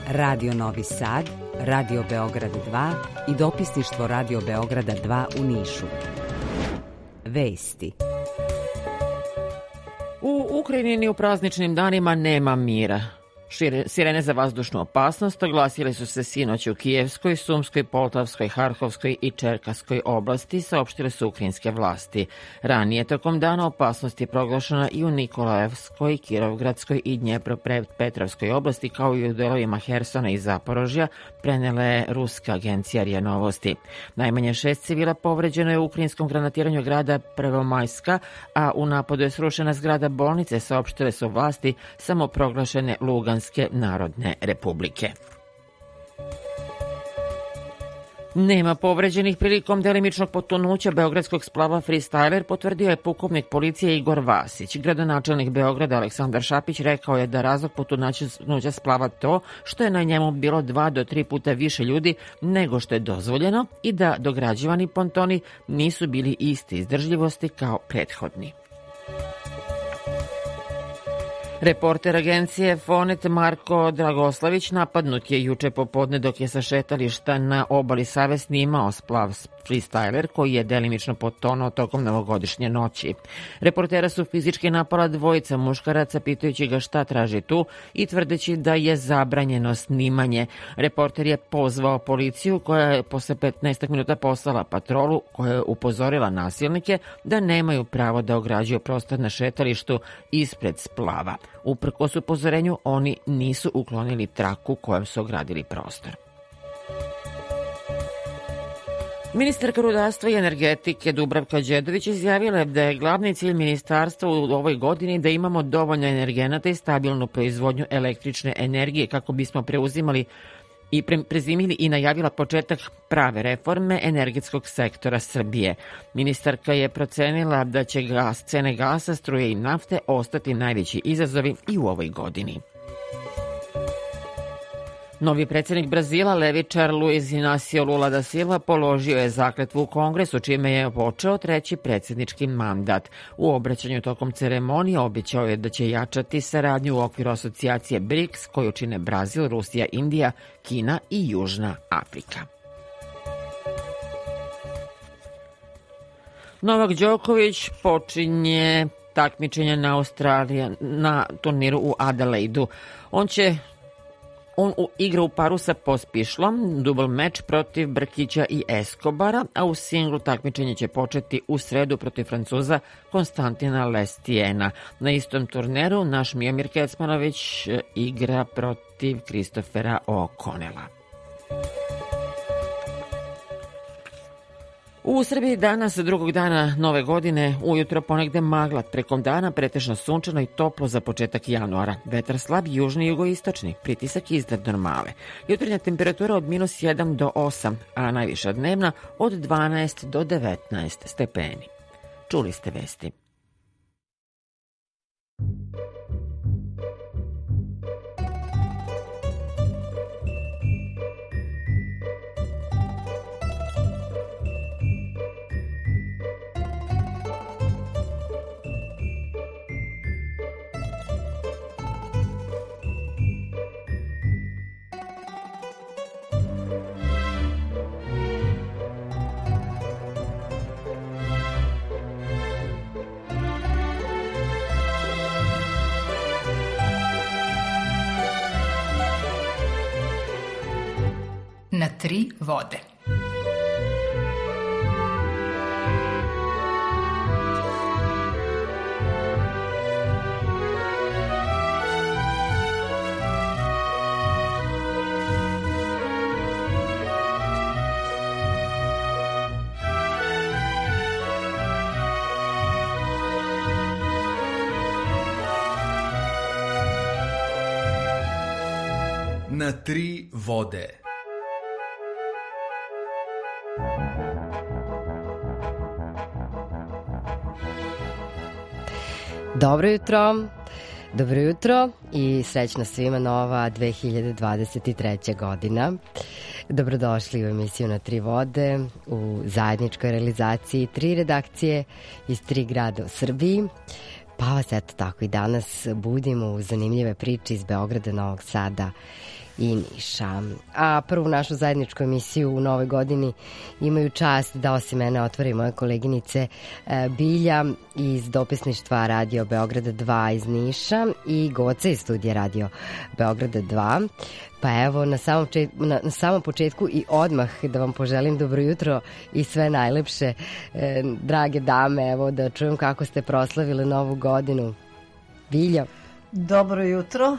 Radio Novi Sad, Radio Beograd 2 i dopisništvo Radio Beograda 2 u Nišu. Vesti. U Ukrajini u prazničnim danima nema mira. Sirene za vazdušnu opasnost oglasile su se sinoć u Kijevskoj, Sumskoj, Poltavskoj, Harkovskoj i Čerkaskoj oblasti, saopštile su ukrajinske vlasti. Ranije tokom dana opasnost je proglašena i u Nikolajevskoj, Kirovgradskoj i Dnjepropetrovskoj oblasti, kao i u delovima Hersona i Zaporožja, prenela je ruska agencija RIA Novosti. Najmanje 6 civila povređeno je u ukrajinskom granatiranju grada Prvomajska, a u napadu je srušena zgrada bolnice, saopštile su vlasti samoproglašene Luganske Narodne Republike. Nema povređenih prilikom delimičnog potonuća beogradskog splava Freestyler, potvrdio je pukovnik policije Igor Vasić. Gradonačelnik Beograda Aleksandar Šapić rekao je da razlog potonuća splava to što je na njemu bilo 2 do 3 puta više ljudi nego što je dozvoljeno i da dograđivani pontoni nisu bili iste izdržljivosti kao prethodni. Reporter agencije Fonet Marko Dragoslavić napadnut je juče popodne dok je sa šetališta na obali Save snimao splav Freestyler koji je delimično potonuo tokom novogodišnje noći. Reportera su fizički napala dvojica muškaraca pitajući ga šta traži tu i tvrdeći da je zabranjeno snimanje. Reporter je pozvao policiju koja je posle 15 minuta poslala patrolu koja je upozorila nasilnike da nemaju pravo da ograđuju prostor na šetalištu ispred splava. Uprkos upozorenju, oni nisu uklonili traku kojom su ogradili prostor. Ministarka rudarstva i energetike Dubravka Đedović izjavila je da je glavni cilj ministarstva u ovoj godini da imamo dovoljno energenata i stabilnu proizvodnju električne energije kako bismo preuzimali i prezimili i najavila početak prave reforme energetskog sektora Srbije. Ministarka je procenila da će cene gasa, struje i nafte ostati najveći izazovi i u ovoj godini. Novi predsjednik Brazila, levičar Luiz Inácio Lula da Silva, položio je zakletvu u Kongresu, čime je počeo 3. predsjednički mandat. U obraćanju tokom ceremonije obećao je da će jačati saradnju u okviru asocijacije BRICS, koju čine Brazil, Rusija, Indija, Kina i Južna Afrika. Novak Đoković počinje takmičenje na turniru u Adelaidu. On igra u paru sa Pospišlom, dubl meč protiv Brkića i Escobara, a u singlu takmičenje će početi u sredu protiv Francuza Konstantina Lestiena. Na istom turneru naš Miomir Kecmanović igra protiv Kristofera O'Connella. U Srbiji danas, drugog dana nove godine, ujutro ponegde magla, prekom dana pretežno sunčano i toplo za početak januara. Vetar slab južni i jugoistočni, pritisak iznad normale. Jutarnja temperatura od -1 do 8, a najviša dnevna od 12 do 19 stepeni. Čuli ste vesti. Na 3 vode. Na 3 vode. Dobro jutro i srećna svima nova 2023. godina. Dobrodošli u emisiju Na 3 vode u zajedničkoj realizaciji 3 redakcije iz 3 grada u Srbiji. Pa vas eto tako i danas budimo u zanimljive priče iz Beograda, Novog Sada i Niša. A prvu našu zajedničku emisiju u novoj godini imaju čast da osim mene otvori moje koleginice Bilja iz dopisništva Radio Beograda 2 iz Niša i Goca iz studija Radio Beograda 2. Pa evo, na samom početku i odmah da vam poželim dobro jutro i sve najlepše, drage dame, evo da čujem kako ste proslavile novu godinu. Biljo. Dobro jutro.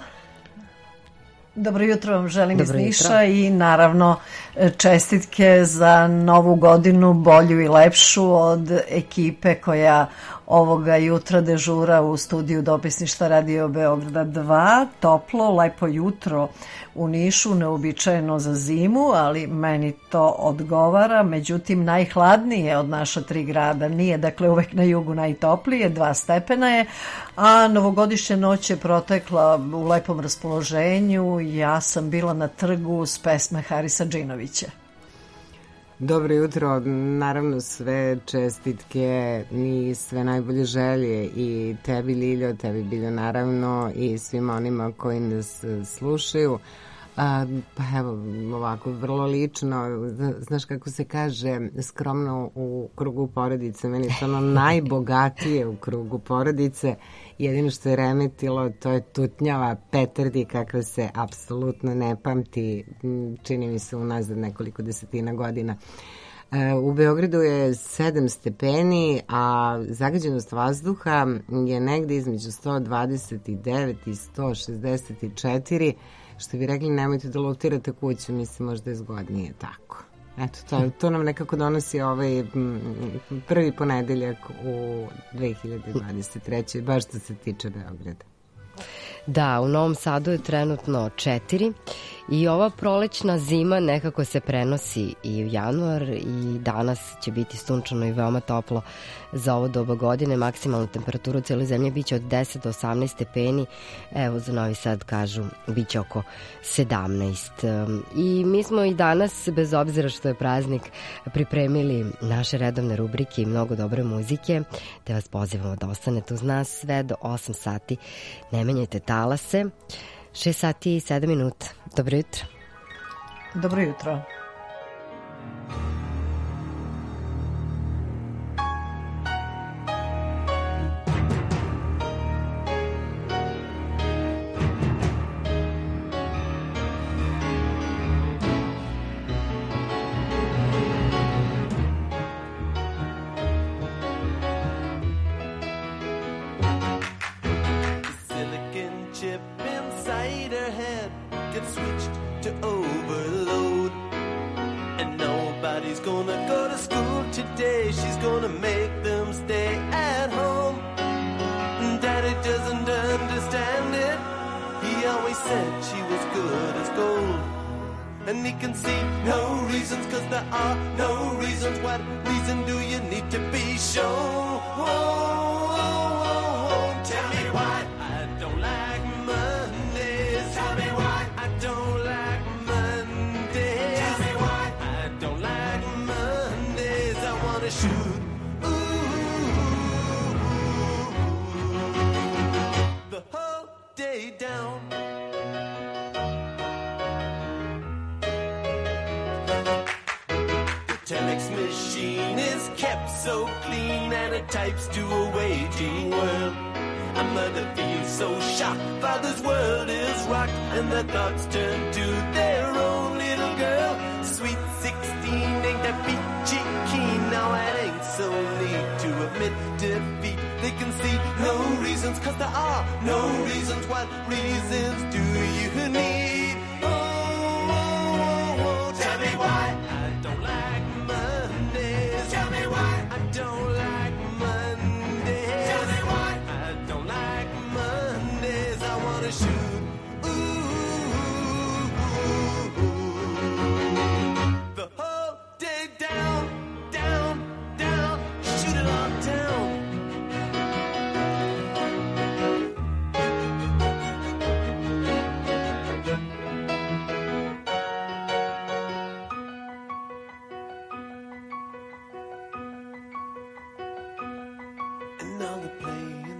Dobro jutro vam želim iz Niša i naravno čestitke za novu godinu, bolju i lepšu od ekipe koja ovoga jutra dežura u studiju dopisništva Radio Beograda 2. Toplo, lepo jutro u Nišu, neobičajeno za zimu, ali meni to odgovara. Međutim, najhladnije od naša 3 grada nije, dakle uvek na jugu najtoplije, 2 stepena je, a novogodišnja noć je protekla u lepom raspoloženju. Ja sam bila na trgu s pesme Harisa Džinovića. Dobro jutro, naravno sve čestitke i sve najbolje želje i tebi Liljo, tebi Biljo naravno i svima onima koji nas slušaju. Pa evo, ovako, vrlo lično, znaš kako se kaže, skromno u krugu porodice, meni je to ono najbogatije u krugu porodice, jedino što je remetilo to je tutnjava petardi kakva se apsolutno ne pamti, čini mi se unazad nekoliko desetina godina. U Beogradu je 7 stepeni, a zagađenost vazduha je negde između 129 i 164, što bi rekli, nemojte da lutirate kuću, mislim možda je zgodnije tako. Eto, to nam nekako donosi ovaj prvi ponedeljak u 2023. baš što se tiče Beograda. Da, u Novom Sadu je trenutno 4 i ova prolećna zima nekako se prenosi i u januar i danas će biti sunčano i veoma toplo za ovo doba godine. Maksimalna temperatura u cijeloj zemlji biće od 10 do 18 stepeni, evo za Novi Sad kažu biće oko 17. I mi smo i danas, bez obzira što je praznik, pripremili naše redovne rubrike i mnogo dobre muzike, te vas pozivamo da ostanete uz nas sve do 8 sati. Ne menjajte talase. 6 sati i 7 minuta. Dobro jutro. Dobro jutro.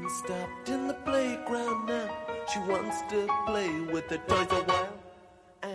Stopped in the playground now. She wants to play with the toys a while.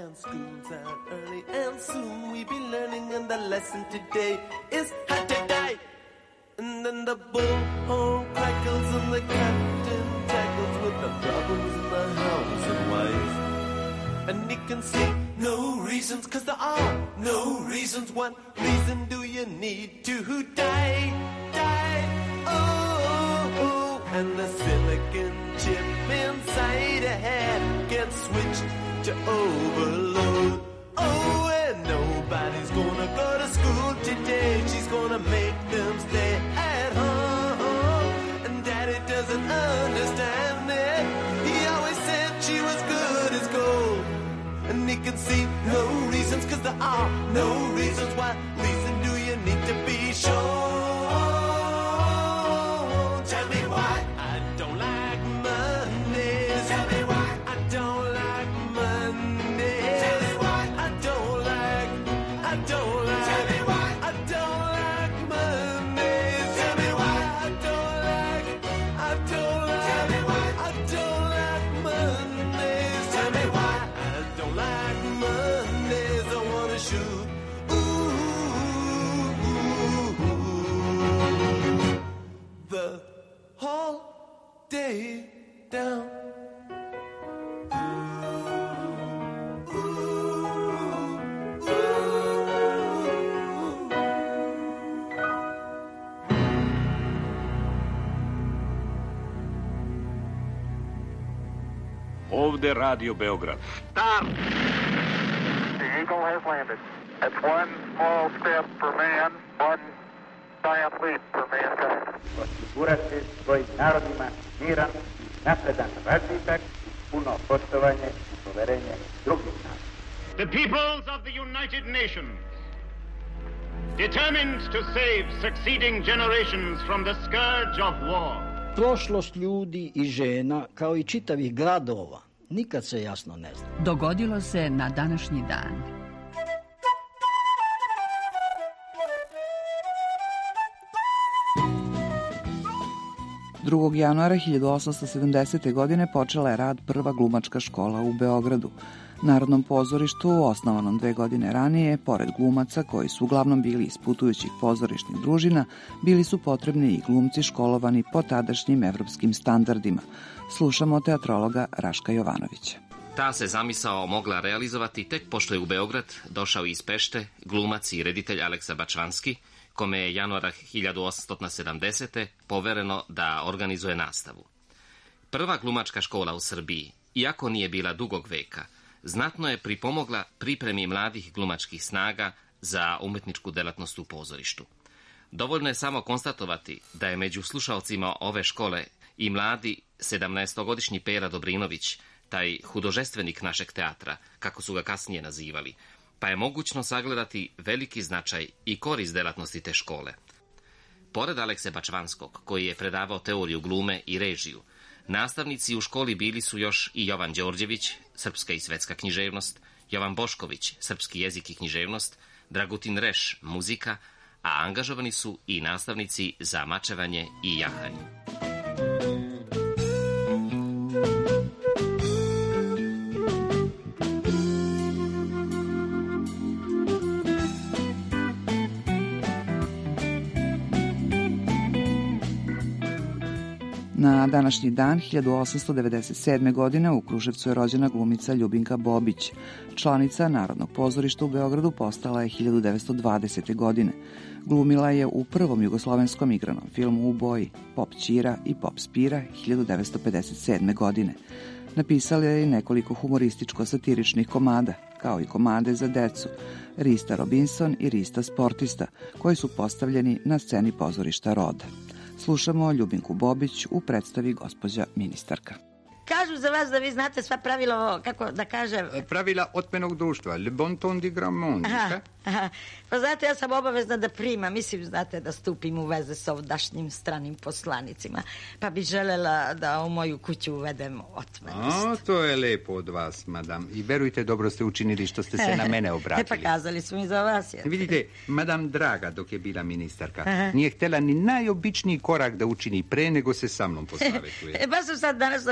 soon we be learning, and the lesson today is how to die. And then the bullhorn crackles and the captain tackles with the problems in the house and wife. And he can see no reasons, 'cause there are no reasons. What reason do you need to die? Die, oh, oh. And the silicon chip inside a head gets switched to overload. Oh, and nobody's gonna go to school today. She's gonna make them stay at home. And Daddy doesn't understand it. He always said she was good as gold. And he can see no reasons, 'cause there are no reasons. What reason do you need to be sure? Tell me why I don't like Mondays. Tell me why I don't like Mondays. Tell me why I don't like. Tell me why I don't like Mondays. Tell me why I don't like. Tell me why I don't like Mondays. Tell me why I don't like Mondays. I wanna shoot. The whole day down. Ovde Radio Beograd. Stop! The Eagle has landed. That's one small step for man, one giant leap for mankind. Osigurati svojim narodima miran i napredan razvitak, puno poštovanje i poverenje drugih naroda. The peoples of the United Nations, determined to save succeeding generations from the scourge of war. Prošlost ljudi i žena, kao i čitavih gradova, nikad se jasno ne zna. Dogodilo se na današnji dan. Drugog januara 1870. godine počela je rad prva glumačka škola u Beogradu. Narodnom pozorištu, osnovanom 2 godine ranije, pored glumaca koji su uglavnom bili iz putujućih pozorišnih družina, bili su potrebni i glumci školovani po tadašnjim evropskim standardima. Slušamo teatrologa Raška Jovanovića. Ta se zamisao mogla realizovati tek pošto je u Beograd došao iz Pešte glumac i reditelj Aleksa Bačvanski, kome je januara 1870. povereno da organizuje nastavu. Prva glumačka škola u Srbiji, iako nije bila dugog veka, znatno je pripomogla pripremi mladih glumačkih snaga za umetničku delatnost u pozorištu. Dovoljno je samo konstatovati da je među slušalcima ove škole i mladi 17-godišnji Pera Dobrinović, taj hudožestvenik našeg teatra, kako su ga kasnije nazivali, pa je mogućno sagledati veliki značaj i korist delatnosti te škole. Pored Alekse Bačvanskog, koji je predavao teoriju glume i režiju, nastavnici u školi bili su još i Jovan Đorđević, srpska i svetska književnost, Jovan Bošković, srpski jezik i književnost, Dragutin Reš, muzika, a angažovani su i nastavnici za mačevanje i jahanje. Na današnji dan, 1897. godine, u Kruševcu je rođena glumica Ljubinka Bobić. Članica Narodnog pozorišta u Beogradu postala je 1920. godine. Glumila je u prvom jugoslovenskom igranom filmu U boji, Pop Ćira i Pop Spira 1957. godine. Napisala je i nekoliko humorističko-satiričnih komada, kao i komade za decu, Rista Robinson i Rista Sportista, koji su postavljeni na sceni pozorišta Roda. Slušamo Ljubinku Bobić u predstavi Gospođa ministarka. Kažu za vas da vi znate sva pravila, kako da kažem... Pravila otmenog društva, le bon ton di grand monde. Pa znate, ja sam obavezna da primam, mislim, znate, da stupim u veze sa ovdašnjim stranim poslanicima, pa bi želela da u moju kuću uvedem otmenost. To je lepo od vas, madam. I verujte, dobro ste učinili što ste se na mene obratili. Pa kazali su mi za vas. Vidite, madam Draga, dok je bila ministarka, nije htjela ni najobičniji korak da učini pre nego se sa mnom posavetuje. Baš sam sad danas namestila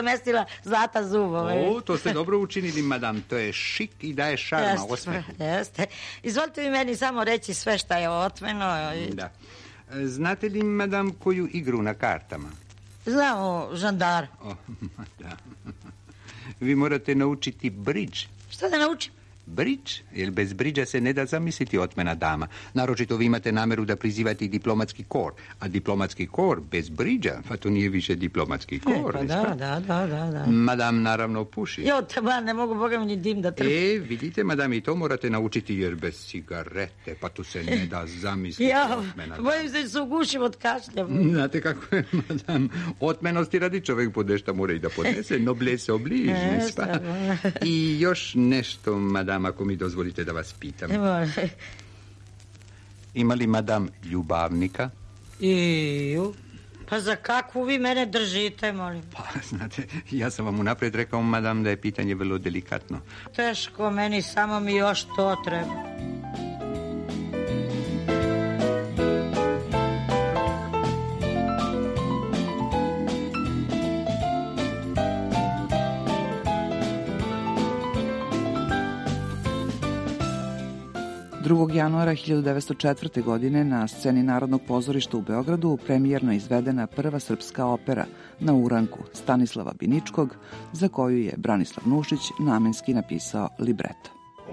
zlata zubove. O, to ste dobro učinili, madam. To je šik i daje šarma osmehu. Jeste. Izvolite vi meni samo reći sve šta je otmeno. Da. Znate li, madam, koju igru na kartama? Znamo, žandar. O, da. Vi morate naučiti bridge. Šta da naučim? Bridge, jer bez bridža se ne da zamisliti otmena dama. Naročito vi imate nameru da prizivate i diplomatski kor. A diplomatski kor bez bridža, pa to nije više diplomatski kor. Pa da. Madam naravno puši. Jo, teba, ne mogu boga mi ni dim da trpi. Vidite, madam, i to morate naučiti, jer bez cigarete, pa tu se ne da zamisliti otmena dama. Bojim se da se ugušim od kašlja. Znate kako je, madam, otmenosti radi čovjek podešta mora i da podnese, noble se obliži. I još nešto, madam, ako mi dozvolite da vas pitam. Ima li madam ljubavnika? Pa za kakvu vi mene držite, molim? Pa, znate, ja sam vam unaprijed rekao, madam, da je pitanje vrlo delikatno. Teško meni, samo mi još to treba. Januara 1904. godine na sceni Narodnog pozorišta u Beogradu premijerno izvedena prva srpska opera Na uranku Stanislava Biničkog, za koju je Branislav Nušić namenski napisao libreto.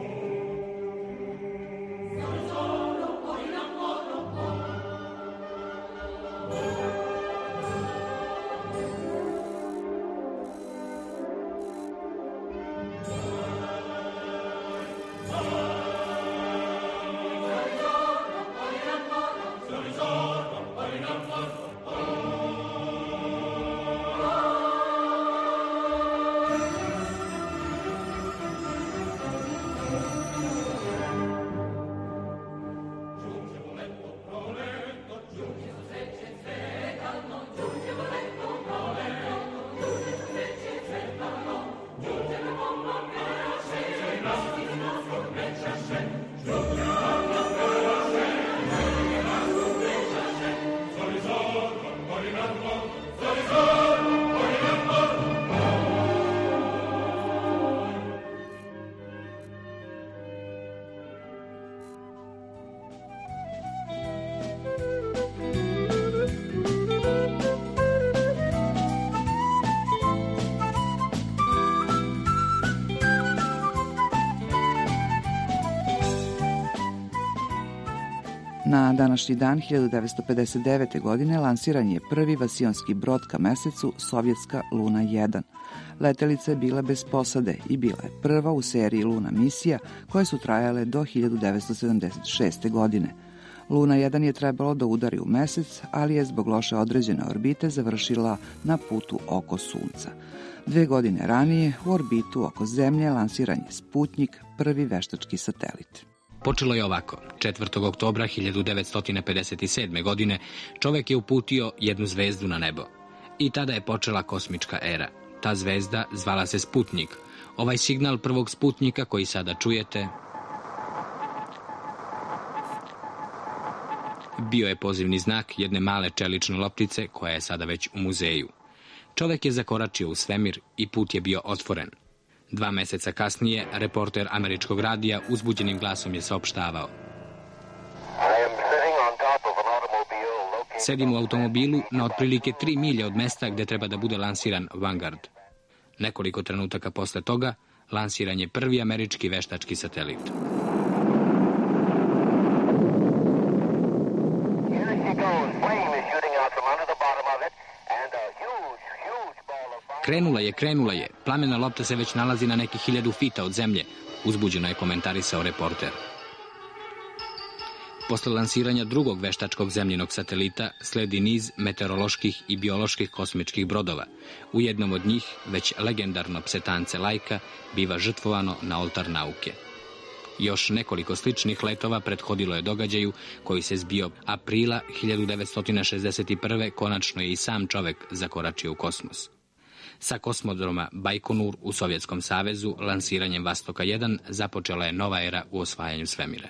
Na današnji dan 1959. godine lansiran je prvi vasionski brod ka mesecu, sovjetska Luna 1. Letelica je bila bez posade i bila je prva u seriji Luna misija koje su trajale do 1976. godine. Luna 1 je trebalo da udari u mesec, ali je zbog loše određene orbite završila na putu oko Sunca. 2 godine ranije u orbitu oko Zemlje lansiran je Sputnjik, prvi veštački satelit. Počelo je ovako. 4. oktobra 1957. godine čovek je uputio jednu zvezdu na nebo. I tada je počela kosmička era. Ta zvezda zvala se Sputnjik. Ovaj signal prvog Sputnjika koji sada čujete bio je pozivni znak jedne male čelične loptice koja je sada već u muzeju. Čovek je zakoračio u svemir i put je bio otvoren. 2 meseca kasnije, reporter američkog radija uzbuđenim glasom je saopštavao: sedim u automobilu na otprilike 3 milje od mesta gde treba da bude lansiran Vanguard. Nekoliko trenutaka posle toga, lansiran je prvi američki veštački satelit. Krenula je. Plamena lopta se već nalazi na nekih 1000 fita od zemlje, uzbuđeno je komentarisao reporter. Posle lansiranja drugog veštačkog zemljinog satelita sledi niz meteoroloških i bioloških kosmičkih brodova. U jednom od njih, već legendarno psetance Lajka, biva žrtvovano na oltar nauke. Još nekoliko sličnih letova prethodilo je događaju koji se zbio aprila 1961. Konačno je i sam čovek zakoračio u kosmos. Sa kosmodroma Bajkonur u Sovjetskom savezu lansiranjem Vostoka 1 započela je nova era u osvajanju svemira.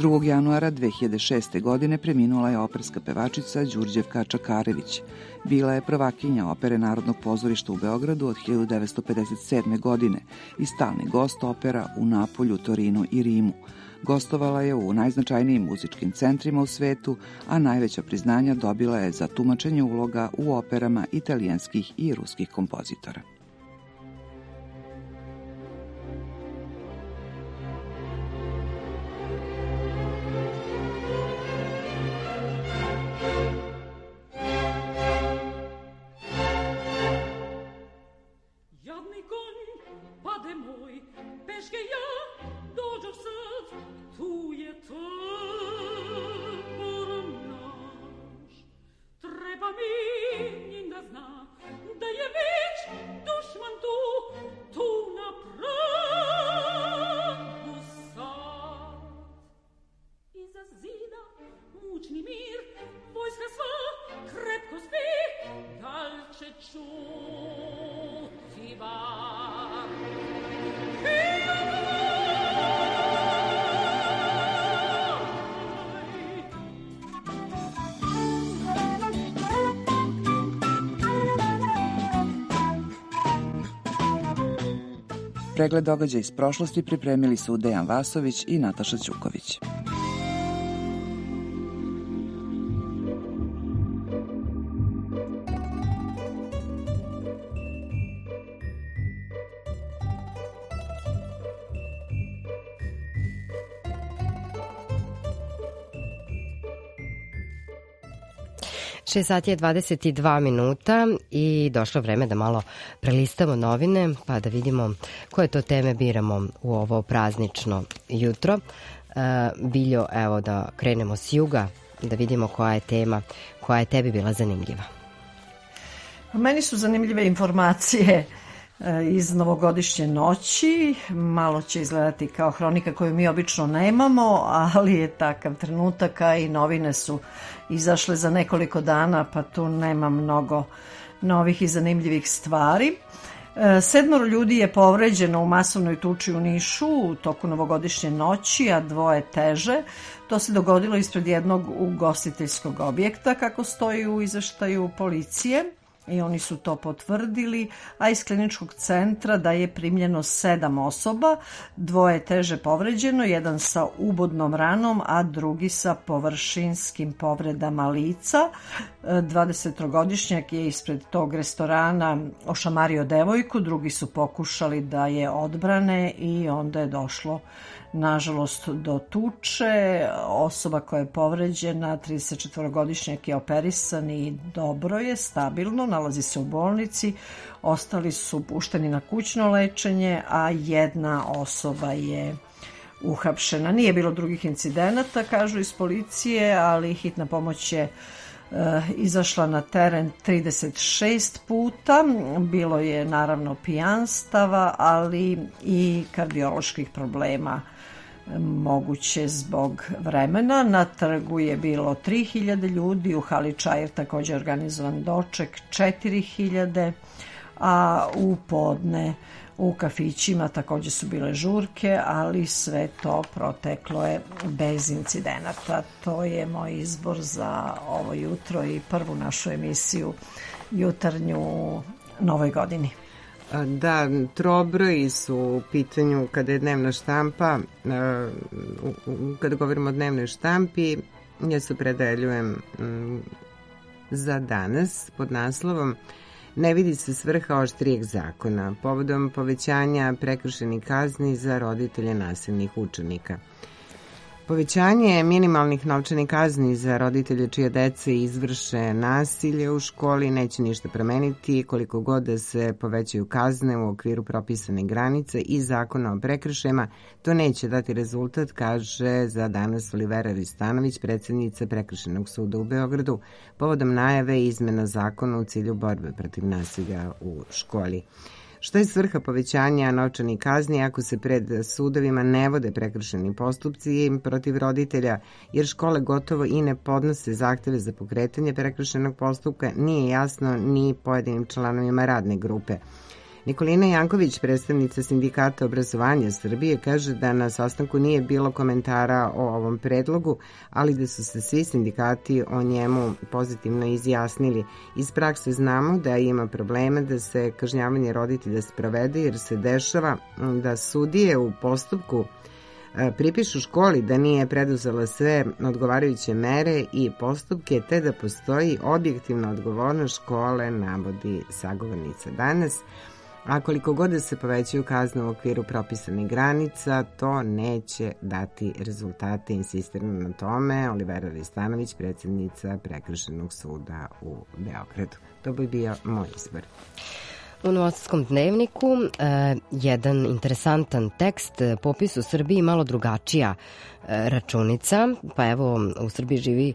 2. januara 2006. godine preminula je operska pevačica Đurđevka Čakarević. Bila je prvakinja Opere Narodnog pozorišta u Beogradu od 1957. godine i stalni gost opera u Napolju, Torinu i Rimu. Gostovala je u najznačajnijim muzičkim centrima u svetu, a najveća priznanja dobila je za tumačenje uloga u operama italijanskih i ruskih kompozitora. Pregled događaja iz prošlosti pripremili su Dejan Vasović i Nataša Ćuković. Šest sati je 22 minuta i došlo vreme da malo prelistamo novine pa da vidimo koje to teme biramo u ovo praznično jutro. Biljo, evo da krenemo s juga, da vidimo koja je tema koja je tebi bila zanimljiva. Meni su zanimljive informacije iz novogodišnje noći. Malo će izgledati kao hronika koju mi obično nemamo, ali je takav trenutak, a i novine su izašle za nekoliko dana, pa tu nema mnogo novih i zanimljivih stvari. 7 ljudi je povređeno u masovnoj tuči u Nišu u toku novogodišnje noći, a 2 teže. To se dogodilo ispred jednog ugostiteljskog objekta, kako stoji u izveštaju policije. I oni su to potvrdili, a iz kliničkog centra da je primljeno 7 osoba, 2 teže povređeno, jedan sa ubodnom ranom, a drugi sa površinskim povredama lica. 20-godišnjak je ispred tog restorana ošamario devojku, drugi su pokušali da je odbrane i onda je došlo nažalost do tuče. Osoba koja je povređena, 34-godišnjak, je operisan i dobro je, stabilno, nalazi se u bolnici. Ostali su pušteni na kućno lečenje, a jedna osoba je uhapšena. Nije bilo drugih incidenata, kažu iz policije, ali hitna pomoć je izašla na teren 36 puta. Bilo je naravno pijanstava, ali i kardioloških problema moguće zbog vremena. Na trgu je bilo 3000 ljudi, u hali Čair također organizovan doček 4000, a u podne u kafićima također su bile žurke, ali sve to proteklo je bez incidenata. To je moj izbor za ovo jutro i prvu našu emisiju jutarnju u novoj godini. Da, trobroji su u pitanju kada je dnevna štampa. Kada govorimo o dnevnoj štampi, ja se opredeljujem za danas pod naslovom Ne vidi se svrha oštrijeg zakona povodom povećanja prekršajnih kazni za roditelje nasilnih učenika. Povećanje minimalnih novčanih kazni za roditelje čije dece izvrše nasilje u školi neće ništa promeniti koliko god da se povećaju kazne u okviru propisane granice i zakona o prekršajima. To neće dati rezultat, kaže za danas Olivera Ristanović, predsjednica Prekršajnog suda u Beogradu, povodom najave izmena zakona u cilju borbe protiv nasilja u školi. Šta je svrha povećanja novčanih kazni ako se pred sudovima ne vode prekršajni postupci protiv roditelja, jer škole gotovo i ne podnose zahteve za pokretanje prekršajnog postupka, nije jasno ni pojedinim članovima radne grupe. Nikolina Janković, predstavnica Sindikata obrazovanja Srbije, kaže da na sastanku nije bilo komentara o ovom predlogu, ali da su se svi sindikati o njemu pozitivno izjasnili. Iz prakse znamo da ima problema da se kažnjavanje roditelja sprovede, jer se dešava da sudije u postupku pripišu školi da nije preduzela sve odgovarajuće mere i postupke, te da postoji objektivna odgovornost škole, navodi sagovornica danas. A koliko god da se povećaju kazne u okviru propisanih granica, to neće dati rezultate, insistira na tome Olivera Ristanović, predsjednica Prekršajnog suda u Beogradu. To bi bio moj izbor. U Novosadskom dnevniku jedan interesantan tekst, popis u Srbiji malo drugačija računica, pa evo u Srbiji živi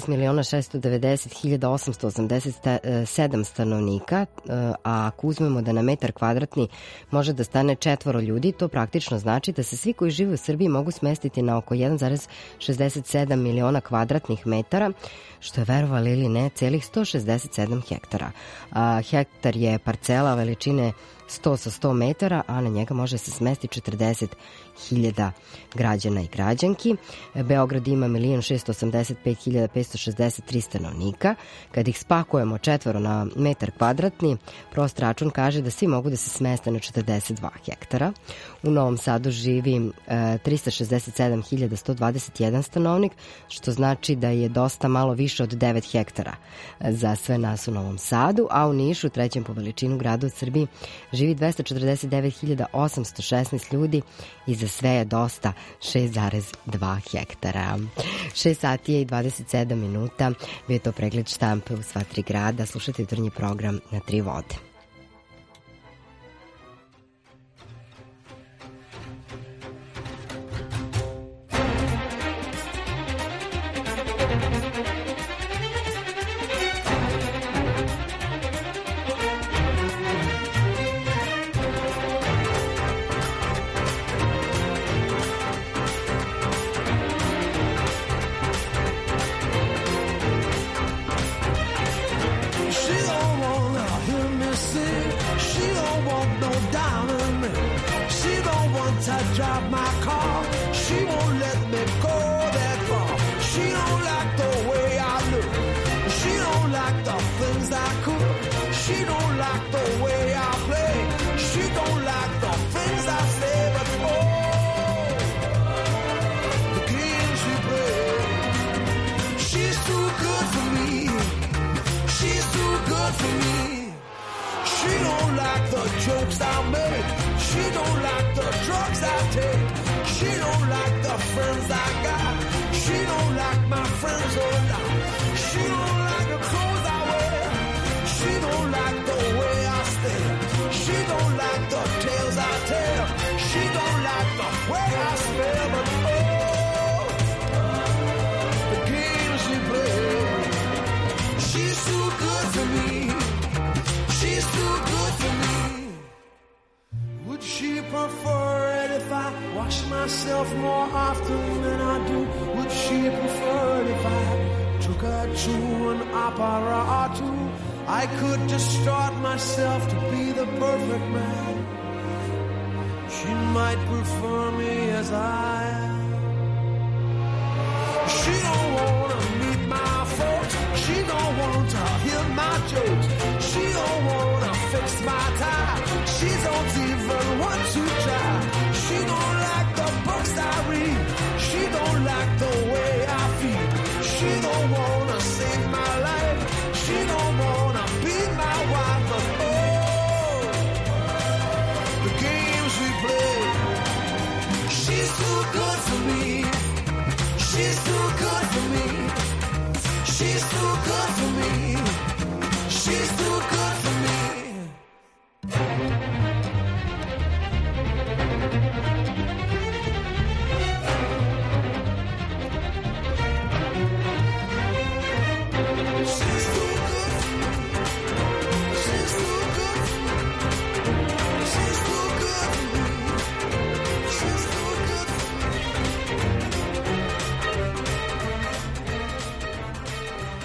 6.690.887 stanovnika, a ako uzmemo da na metar kvadratni može da stane 4 ljudi, to praktično znači da se svi koji žive u Srbiji mogu smestiti na oko 1,67 miliona kvadratnih metara, što je, verovali ili ne, celih 167 hektara. Hektar je parcela veličine 100 sa 100 metara, a na njega može se smesti 40.000 građana i građanki. Beograd ima 1.685.563 stanovnika. Kad ih spakujemo 4 na metar kvadratni, prost račun kaže da svi mogu da se smeste na 42 hektara. U Novom Sadu živi 367.121 stanovnik, što znači da je dosta malo više od 9 hektara za sve nas u Novom Sadu, a u Nišu, trećem po veličinu gradu u Srbiji, živi 249.816 ljudi i za sve je dosta 6,2 hektara. 6 sati je i 27 minuta. Bio je to pregled štampe u sva 3 grada. Slušajte jutarnji program na 3 vode.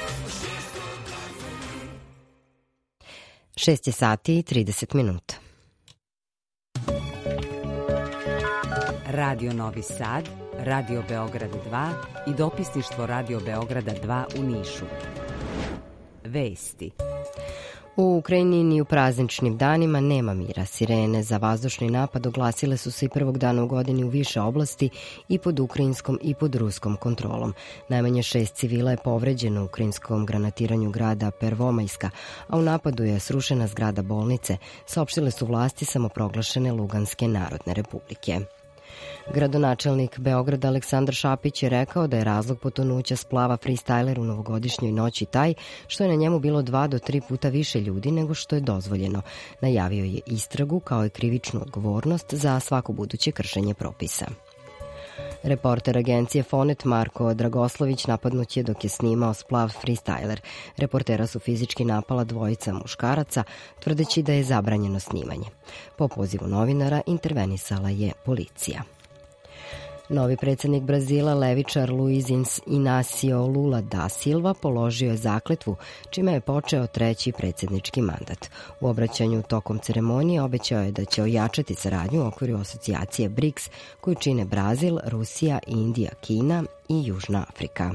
Šest je sati i 30 minuta. Radio Novi Sad, Radio Beograd 2 i dopisništvo Radio Beograda 2 u Nišu. Vesti. U Ukrajini ni u prazničnim danima nema mira. Sirene za vazdušni napad oglasile su se i prvog dana u godini u više oblasti i pod ukrajinskom i pod ruskom kontrolom. Najmanje 6 civila je povređeno u ukrajinskom granatiranju grada Pervomajska, a u napadu je srušena zgrada bolnice, saopštile su vlasti samoproglašene Luganske narodne republike. Gradonačelnik Beograda Aleksandar Šapić je rekao da je razlog potonuća splava Freestyler u novogodišnjoj noći taj što je na njemu bilo 2 do 3 puta više ljudi nego što je dozvoljeno. Najavio je istragu kao i krivičnu odgovornost za svako buduće kršenje propisa. Reporter agencije Fonet Marko Dragoslović napadnut je dok je snimao splav Freestyler. Reportera su fizički napala 2 muškaraca, tvrdeći da je zabranjeno snimanje. Po pozivu novinara intervenisala je policija. Novi predsjednik Brazila, levičar Luiz Inácio Lula da Silva, položio je zakletvu, čime je počeo 3. predsjednički mandat. U obraćanju tokom ceremonije obećao je da će ojačati saradnju u okviru asocijacije BRICS, koju čine Brazil, Rusija, Indija, Kina i Južna Afrika.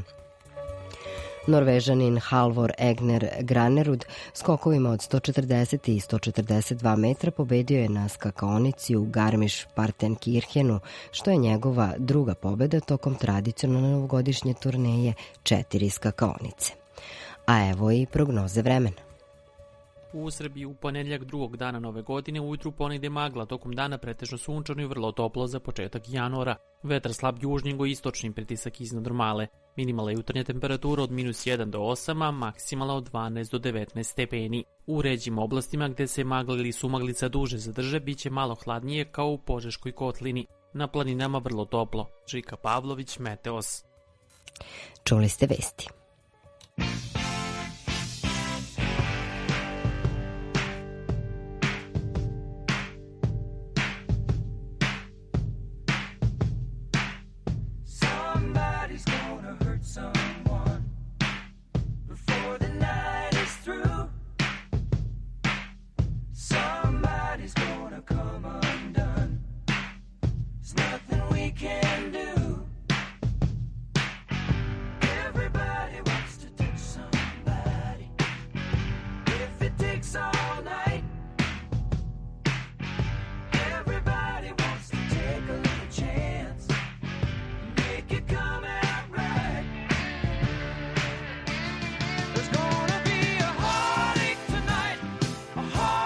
Norvežanin Halvor Egner Granerud skokovima od 140 i 142 metra pobedio je na skakaonici u Garmisch-Partenkirchenu, što je njegova druga pobeda tokom tradicionalne novogodišnje turneje 4 skakaonice. A evo i prognoze vremena. U Srbiji u ponedjeljak drugog dana nove godine ujutru ponegde magla, tokom dana pretežno sunčano i vrlo toplo za početak januara. Vetar slab južnjego-istočni, pritisak iznad normale. Minimalna jutarnja temperatura od -1 do 8, a maksimalna od 12 do 19 stepeni. U ređim oblastima gde se magla ili sumaglica duže zadrže, bit će malo hladnije kao u Požeškoj kotlini. Na planinama vrlo toplo. Žika Pavlović, Meteos. Čuli ste vesti.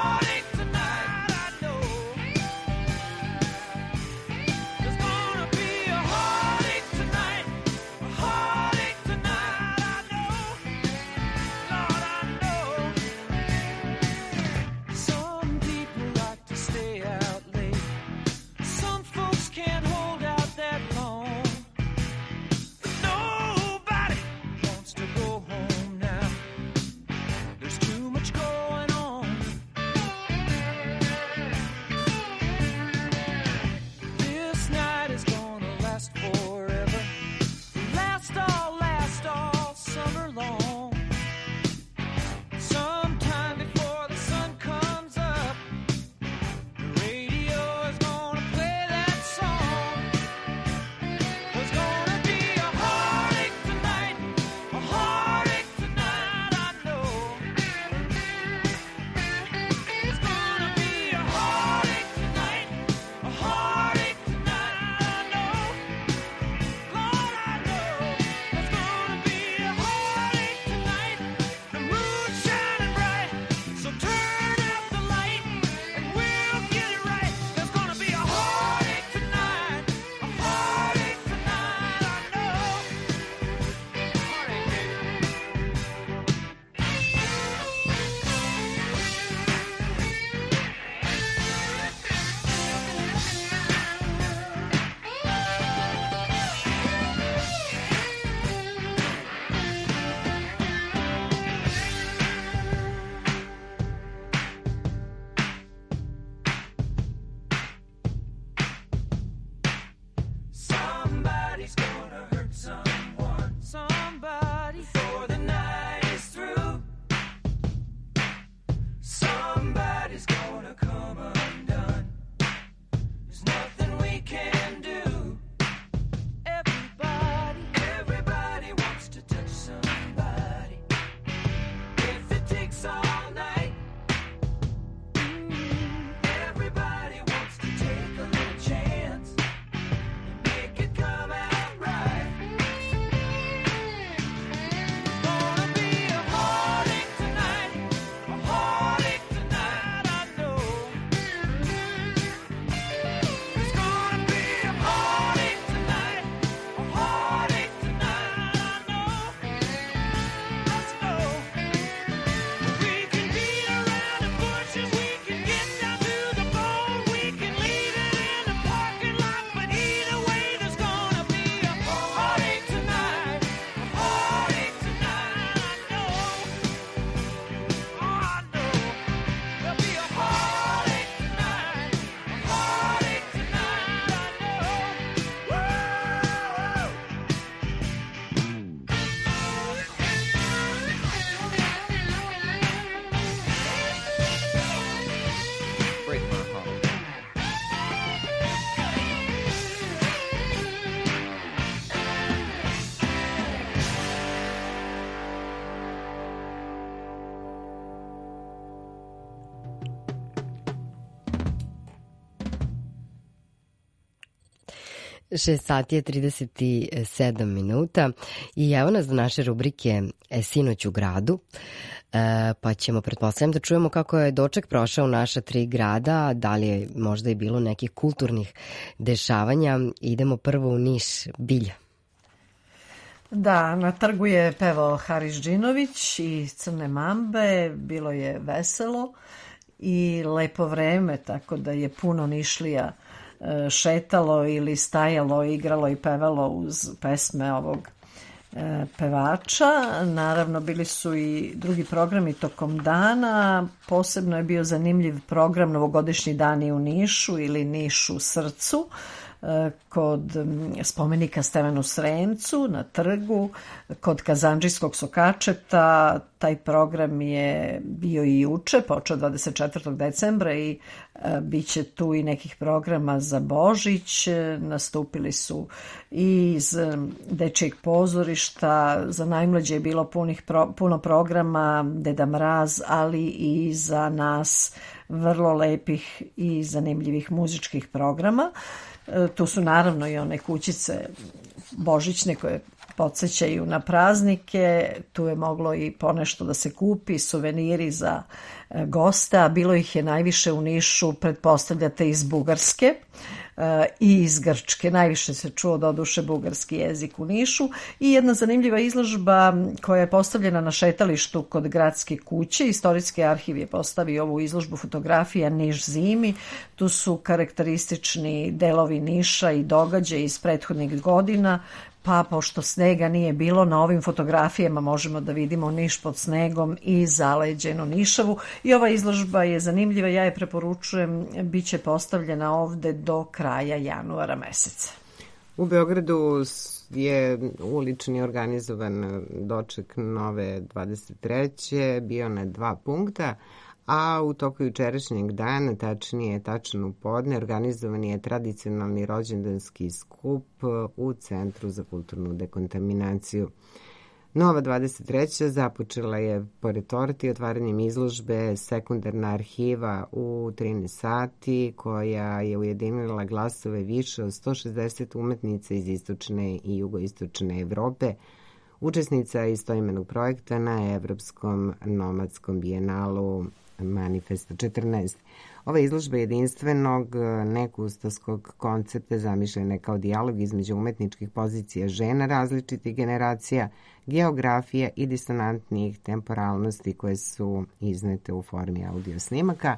There's gonna be 6 sati je 37 minuta i evo nas do naše rubrike Sinoć u gradu, pa ćemo pretpostavljam da čujemo kako je doček prošao naša 3 grada, da li je možda i bilo nekih kulturnih dešavanja. Idemo prvo u Niš, Bilja. Da, na trgu je pevao Haris Džinović i Crne mambe, bilo je veselo i lepo vreme, tako da je puno Nišlija šetalo ili stajalo, igralo i pevalo uz pesme ovog pevača. Naravno, bili su i drugi programi tokom dana. Posebno je bio zanimljiv program Novogodišnji dani u Nišu ili Niš u srcu, kod spomenika Stevanu Sremcu na trgu, kod Kazandžijskog sokačeta. Taj program je bio i juče, počeo 24. decembra i bit će tu i nekih programa za Božić. Nastupili su i iz dečijeg pozorišta, za najmlađe je bilo puno programa, Deda Mraz, ali i za nas vrlo lepih i zanimljivih muzičkih programa. Tu su naravno i one kućice božićne koje podsjećaju na praznike. Tu je moglo i ponešto da se kupi, suveniri za gosta. Bilo ih je najviše u Nišu, pretpostavljate, iz Bugarske i iz Grčke. Najviše se čuo doduše bugarski jezik u Nišu. I jedna zanimljiva izložba koja je postavljena na šetalištu kod Gradske kuće. Istorijski arhiv je postavio ovu izložbu fotografija Niš zimi. Tu su karakteristični delovi Niša i događaje iz prethodnih godina. Pa pošto snega nije bilo, na ovim fotografijama možemo da vidimo Niš pod snegom i zaleđenu Nišavu. I ova izložba je zanimljiva, ja je preporučujem, bit će postavljena ovde do kraja januara meseca. U Beogradu je ulični organizovan doček Nove 23. bio na 2 punkta, a u toku jučerašnjeg dana, tačno u podne, organizovan je tradicionalni rođendanski skup u Centru za kulturnu dekontaminaciju. Nova 23. započela je, pored torti, otvaranjem izložbe Sekundarna arhiva u 13 sati, koja je ujedinila glasove više od 160 umetnica iz istočne i jugoistočne Evrope, učesnica istoimenog projekta na Evropskom nomadskom bijenalu Manifesta 14. Ova izložba jedinstvenog nekustovskog koncepta zamišljena je kao dijalog između umetničkih pozicija žena različitih generacija, geografija i disonantnih temporalnosti koje su iznete u formi audio snimaka.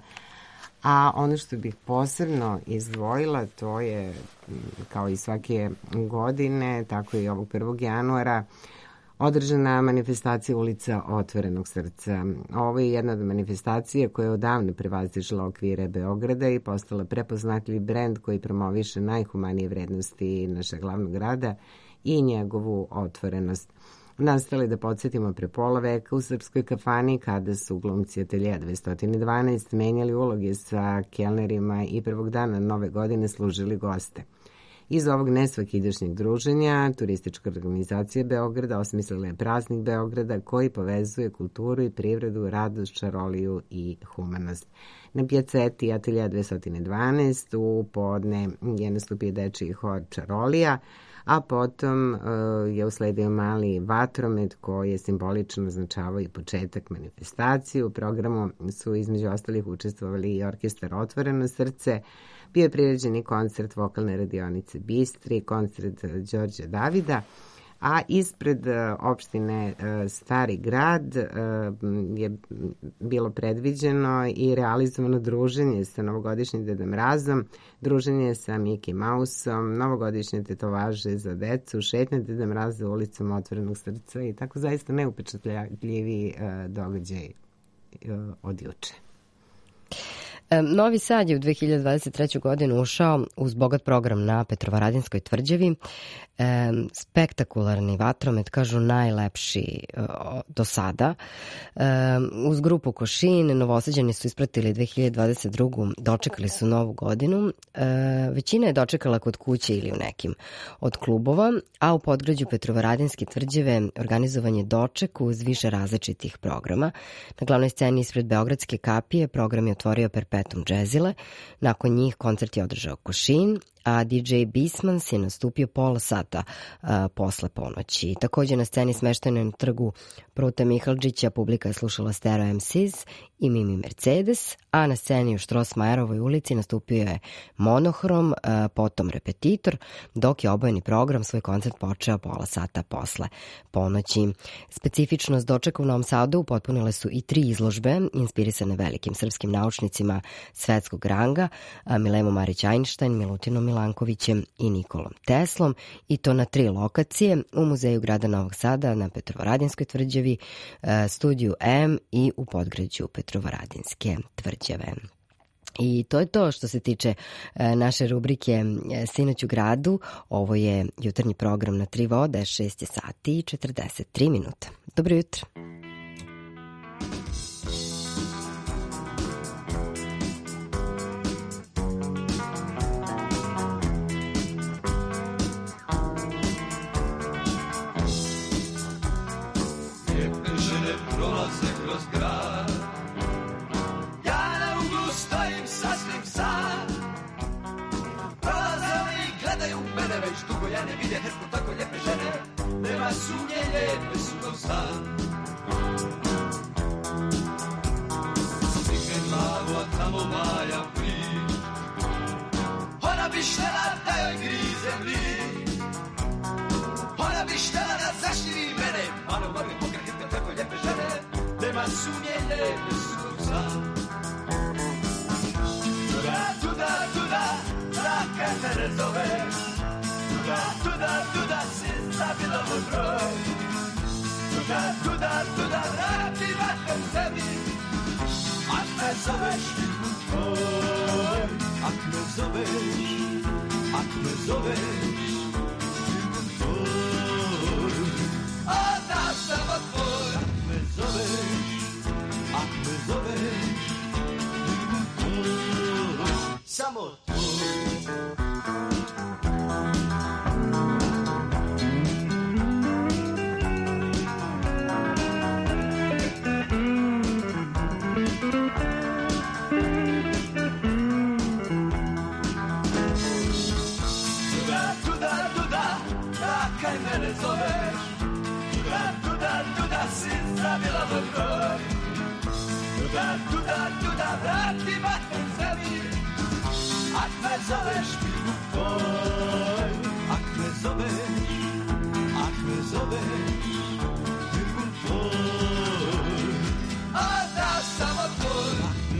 A ono što bih posebno izdvojila, to je, kao i svake godine, tako i ovog 1. januara, održana manifestacija ulica Otvorenog srca. Ovo je jedna od manifestacija koja je odavno prevazišla okvire Beograda i postala prepoznatljiv brend koji promoviše najhumanije vrednosti našeg glavnog grada i njegovu otvorenost. Nastali, da podsjetimo, pre pola veka u srpskoj kafani, kada su glumci Ateljea 212 menjali uloge sa kelnerima i prvog dana nove godine služili goste. Iz ovog nesvakidašnjeg druženja, turistička organizacija Beograda osmislila je praznik Beograda koji povezuje kulturu i privredu, radost, čaroliju i humanost. Na pjaceti Ateljea 212 u podne je nastupio dečiji hor Čarolija, a potom je usledio mali vatromet koji je simbolično označavao i početak manifestacije. U programu su između ostalih učestvovali i orkestar Otvoreno srce, bio je priređen i koncert vokalne radionice Bistri, koncert Đorđa Davida, a ispred opštine Stari grad je bilo predviđeno i realizovano druženje sa novogodišnjim Dedom Mrazom, druženje sa Miki Mausom, novogodišnje tetovaže za decu, šetnje Deda Mraza ulicom Otvorenog srca i tako zaista neupečatljiviji događaj od juče. Novi Sad je u 2023. godinu ušao uz bogat program na Petrovaradinskoj tvrđavi. Spektakularni vatromet, kažu najlepši do sada. Uz grupu Košin, Novosađani su ispratili 2022. Dočekali su novu godinu. Većina je dočekala kod kuće ili u nekim od klubova, a u podgrađu Petrovaradinske tvrđave organizovan je doček uz više različitih programa. Na glavnoj sceni ispred Beogradske kapije program je otvorio Perpetuum Jazzile. Nakon njih koncert je održao Košin, a DJ Bismans je nastupio pola sata posle ponoći. Takođe na sceni smeštene na trgu Pruta Mihalđića publika je slušala Stereo MCs i Mimi Mercedes, a na sceni u Štrosmajerovoj ulici nastupio je Monohrom, potom Repetitor, dok je obojeni program svoj koncert počeo pola sata posle ponoći. Specifičnost dočeka u Novom Sadu upotpunile su i 3 izložbe inspirisane velikim srpskim naučnicima svetskog ranga, Milemo Marić-Einstein, Milutinom Milankovićem i Nikolom Teslom, i to na 3 lokacije, u Muzeju grada Novog Sada, na Petrovaradinskoj tvrđavi, Studiju M i u podgrađu Petrovaradinske tvrđave. I to je to što se tiče naše rubrike Sinoć u gradu. Ovo je jutarnji program na 3 vode, 6 sati i 43 minuta. Dobro jutro. Ja ne vide herku tako lijepe žene, nema sumnje, lijepe su do san. Slikaj glavu, a tamo Maja prič. Ona bi štela da joj grize mlič. Ona bi štela da zaštiri mene. Malo moraju pokrahite tako lijepe žene, nema sumnje, lijepe su do san. Tuda, tuda, tuda, traka mene zove. Tuda, si zabila moj broj. Tuda, vrati vatem sebi. Ak me zoveš, ljubim tvoj. Ak me zoveš, ljubim tvoj. Onda samo tvoj. Ak me zoveš, ljubim tvoj. Samo tvoj. Zabila moj broj. Tuda, vrati vatem sebi. Ak me zoveš, ljubim tvoj. Ak me zoveš, ljubim tvoj. Onda samo tvoj.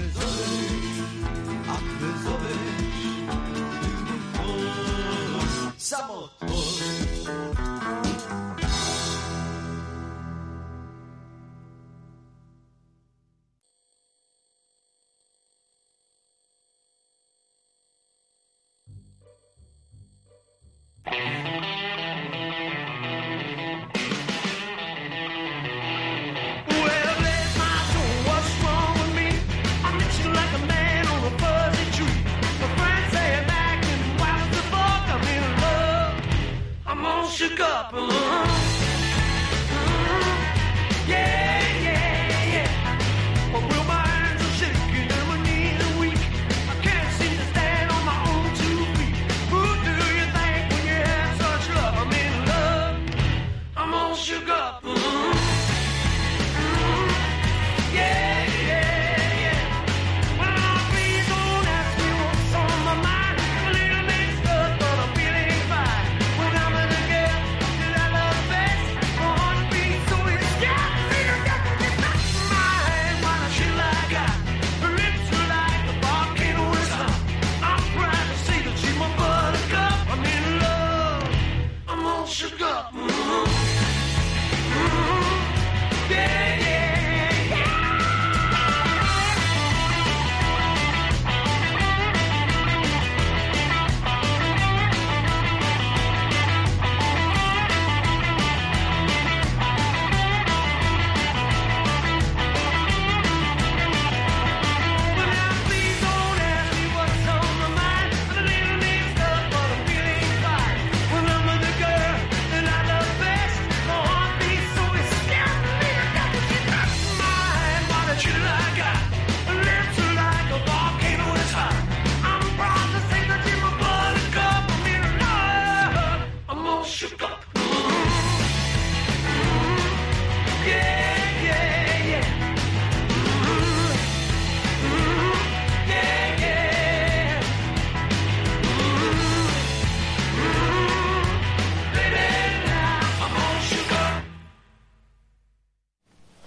Ak me zoveš, ljubim tvoj. Samo tvoj. Shook up, yeah. Well, my hands are shaking and my knees are weak. I can't seem to stand on my own 2 feet. Who do you think when you have such love? I'm in love. I'm all shook up. Yeah. Well, please don't ask me what's on my mind. A little mixed up, but I'm feeling fine. When I'm in the girl that I love best, my heart beats so it's got me.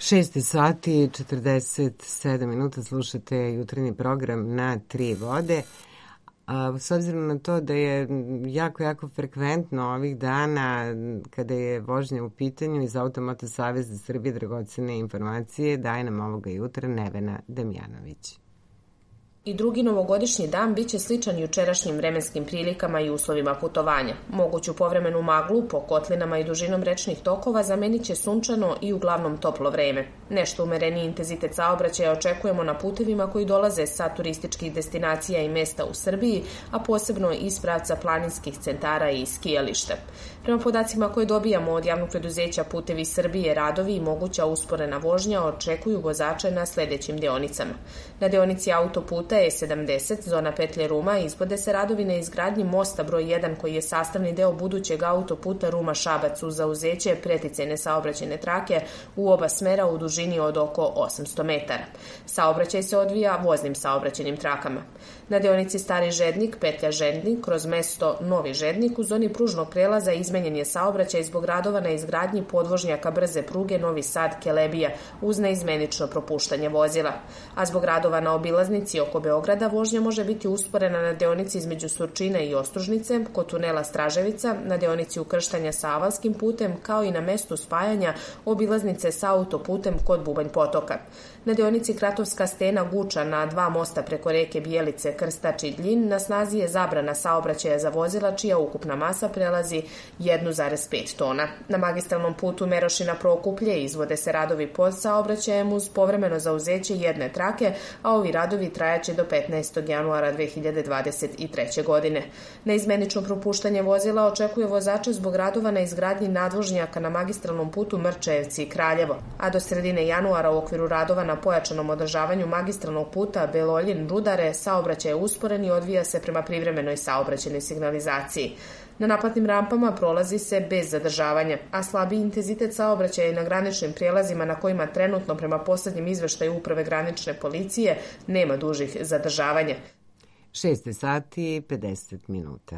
6 sati i 47 minuta, slušate jutarnji program na Tri vode. S obzirom na to da je jako frekventno ovih dana kada je vožnja u pitanju, iz Automoto Saveza Srbije dragocene informacije daje nam ovoga jutra Nevena Damjanović. I drugi novogodišnji dan biće sličan jučerašnjim vremenskim prilikama i uslovima putovanja. Moguću povremenu maglu po kotlinama i dužinom rečnih tokova zamenit će sunčano i uglavnom toplo vreme. Nešto umereniji intenzitet saobraćaja očekujemo na putevima koji dolaze sa turističkih destinacija i mesta u Srbiji, a posebno iz pravca planinskih centara i skijališta. Prema podacima koje dobijamo od javnog preduzeća Putevi Srbije, radovi i moguća usporena vožnja očekuju vozače na sledećim deonicama. Na deonici autoputa E70, zona petlje Ruma, izvode se radovi na izgradnji mosta broj 1 koji je sastavni deo budućeg autoputa Ruma-Šabac uz zauzeće preticajne saobraćajne trake u oba smera u dužini od oko 800 metara. Saobraćaj se odvija voznim saobraćajnim trakama. Na deonici Stari Žednik, petlja Žednik, kroz mesto Novi Žednik, u zoni pružnog prelaza izmenjen je saobraćaj zbog radova na izgradnji podvožnjaka brze pruge Novi Sad-Kelebija uz neizmenično propuštanje vozila. A zbog radova na obilaznici oko Beograda vožnja može biti usporena na deonici između Surčina i Ostružnice, kod tunela Straževica, na deonici ukrštanja sa Avalskim putem, kao i na mestu spajanja obilaznice sa autoputem kod Bubanj Potoka. Na deonici Kratovska stena Guča na 2 mosta preko reke Bijelice, Krstač i Dljin na snazi je zabrana saobraćaja za vozila čija ukupna masa prelazi 1,5 tona. Na magistralnom putu Merošina-Prokuplje izvode se radovi pod saobraćajem uz povremeno zauzeće jedne trake, a ovi radovi trajaće do 15. januara 2023. godine. Neizmenično propuštanje vozila očekuje vozače zbog radova na izgradnji nadvožnjaka na magistralnom putu Mrčajevci i Kraljevo, a do sredine januara u okviru radova na pojačanom održavanju magistralnog puta Beloljin-Rudare saobraćaj je usporen i odvija se prema privremenoj saobraćajnoj signalizaciji. Na naplatnim rampama prolazi se bez zadržavanja, a slabiji intenzitet saobraćaja na graničnim prijelazima na kojima trenutno prema poslednjem izveštaju Uprave granične policije nema dužih zadržavanja. 6 sati i 50 minuta.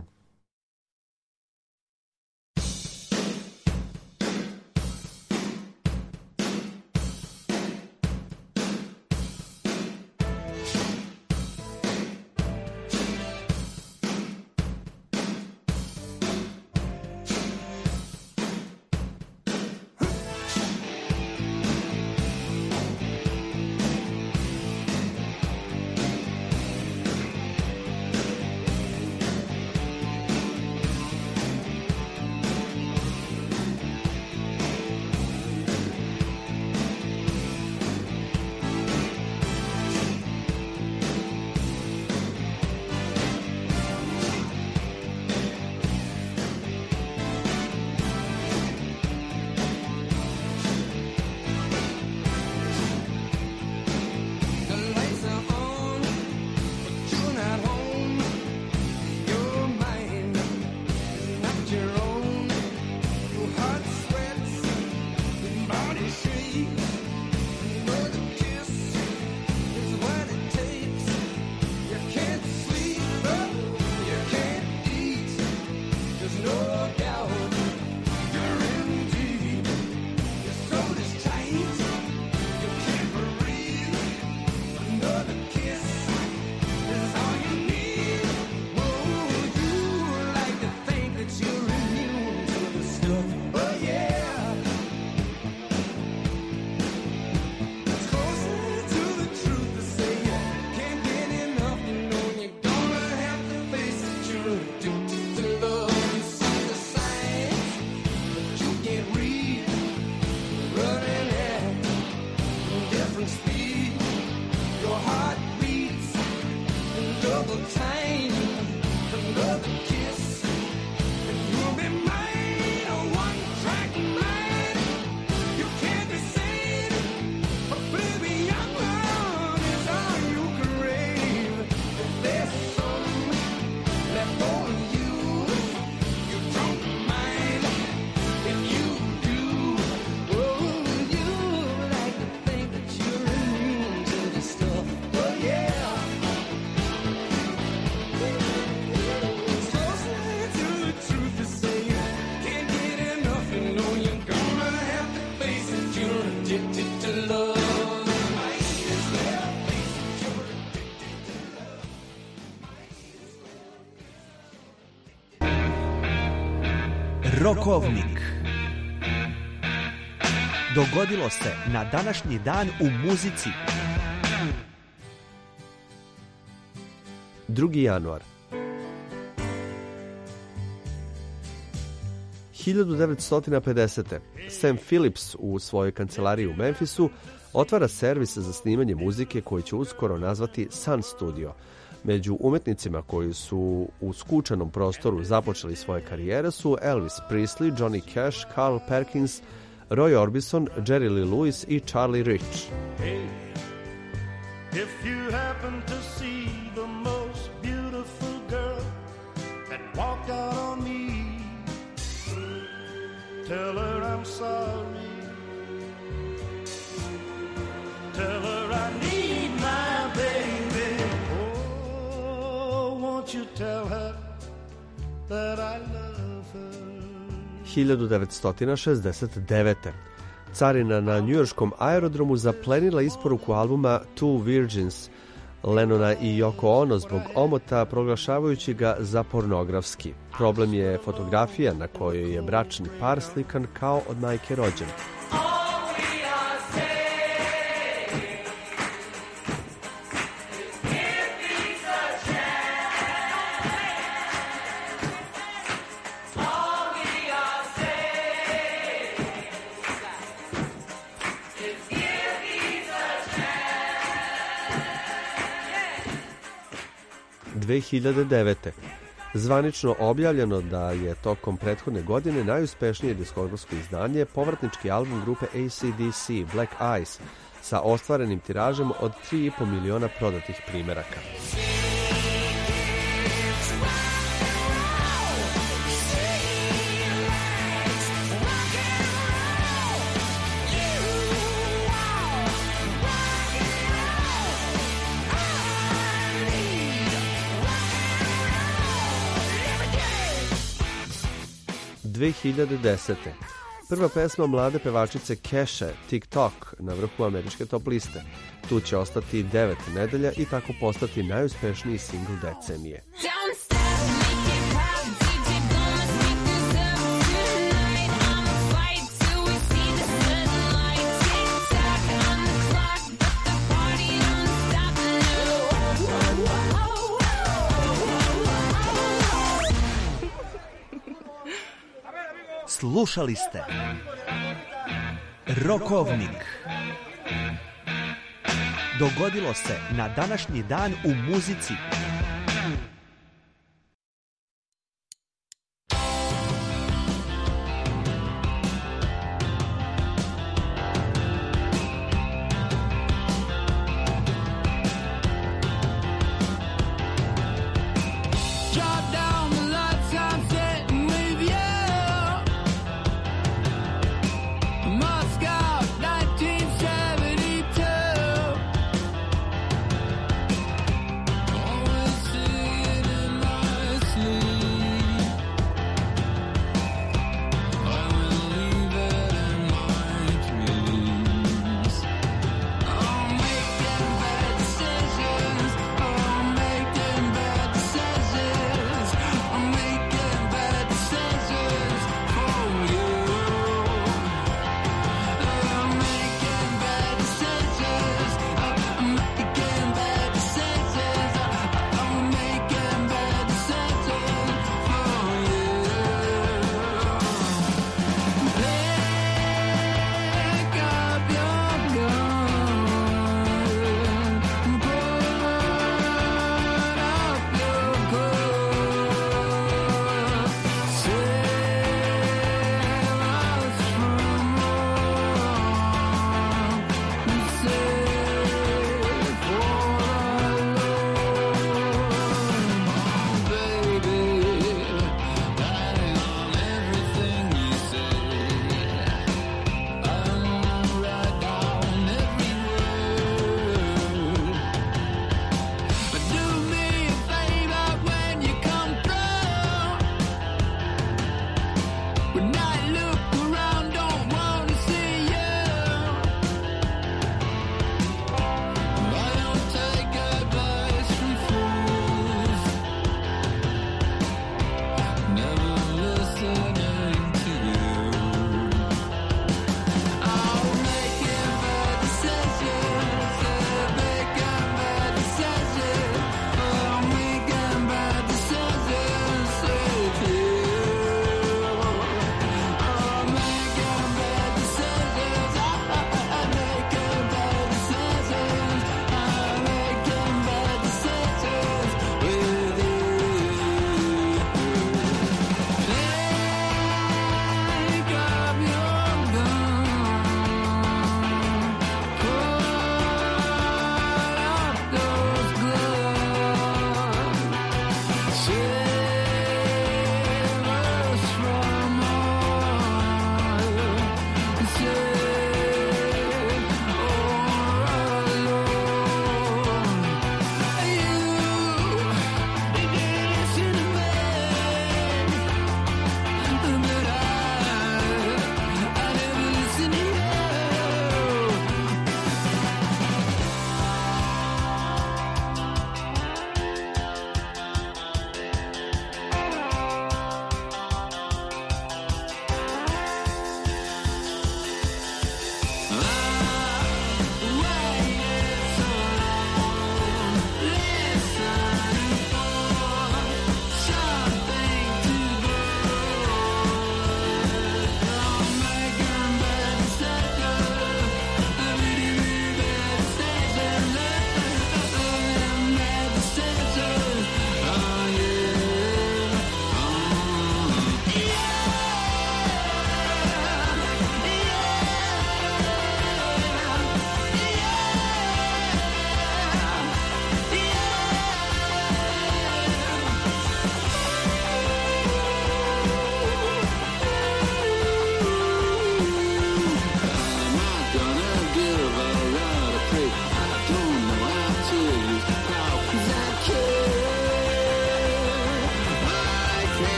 Rokovnik. Dogodilo se na današnji dan u muzici. 2. januar. 1950. Sam Phillips u svojoj kancelariji u Memphisu otvara servis za snimanje muzike koji će uskoro nazvati Sun Studio. Među umetnicima koji su u skučenom prostoru započeli svoje karijere su Elvis Presley, Johnny Cash, Carl Perkins, Roy Orbison, Jerry Lee Lewis i Charlie Rich. Hey, if you happen to see the most beautiful girl that walked out on me, tell her I'm sorry. Tell her I need my baby. Oh, won't you tell her that I love her? 1969. Carina na njujorškom aerodromu zaplenila isporuku albuma Two Virgins Lennona i Yoko Ono zbog omota, proglašavajući ga za pornografski. Problem je fotografija na kojoj je bračni par slikan kao od majke rođen. 2009. Zvanično objavljeno da je tokom prethodne godine najuspešnije diskografsko izdanje povratnički album grupe AC/DC Black Ice sa ostvarenim tiražem od 3,5 miliona prodatih primeraka. Prva pesma mlade pevačice Keshe, TikTok, na vrhu američke top liste. Tu će ostati 9 nedelja i tako postati najuspešniji singl decenije. Slušali ste Rokovnik. Dogodilo se na današnji dan u muzici.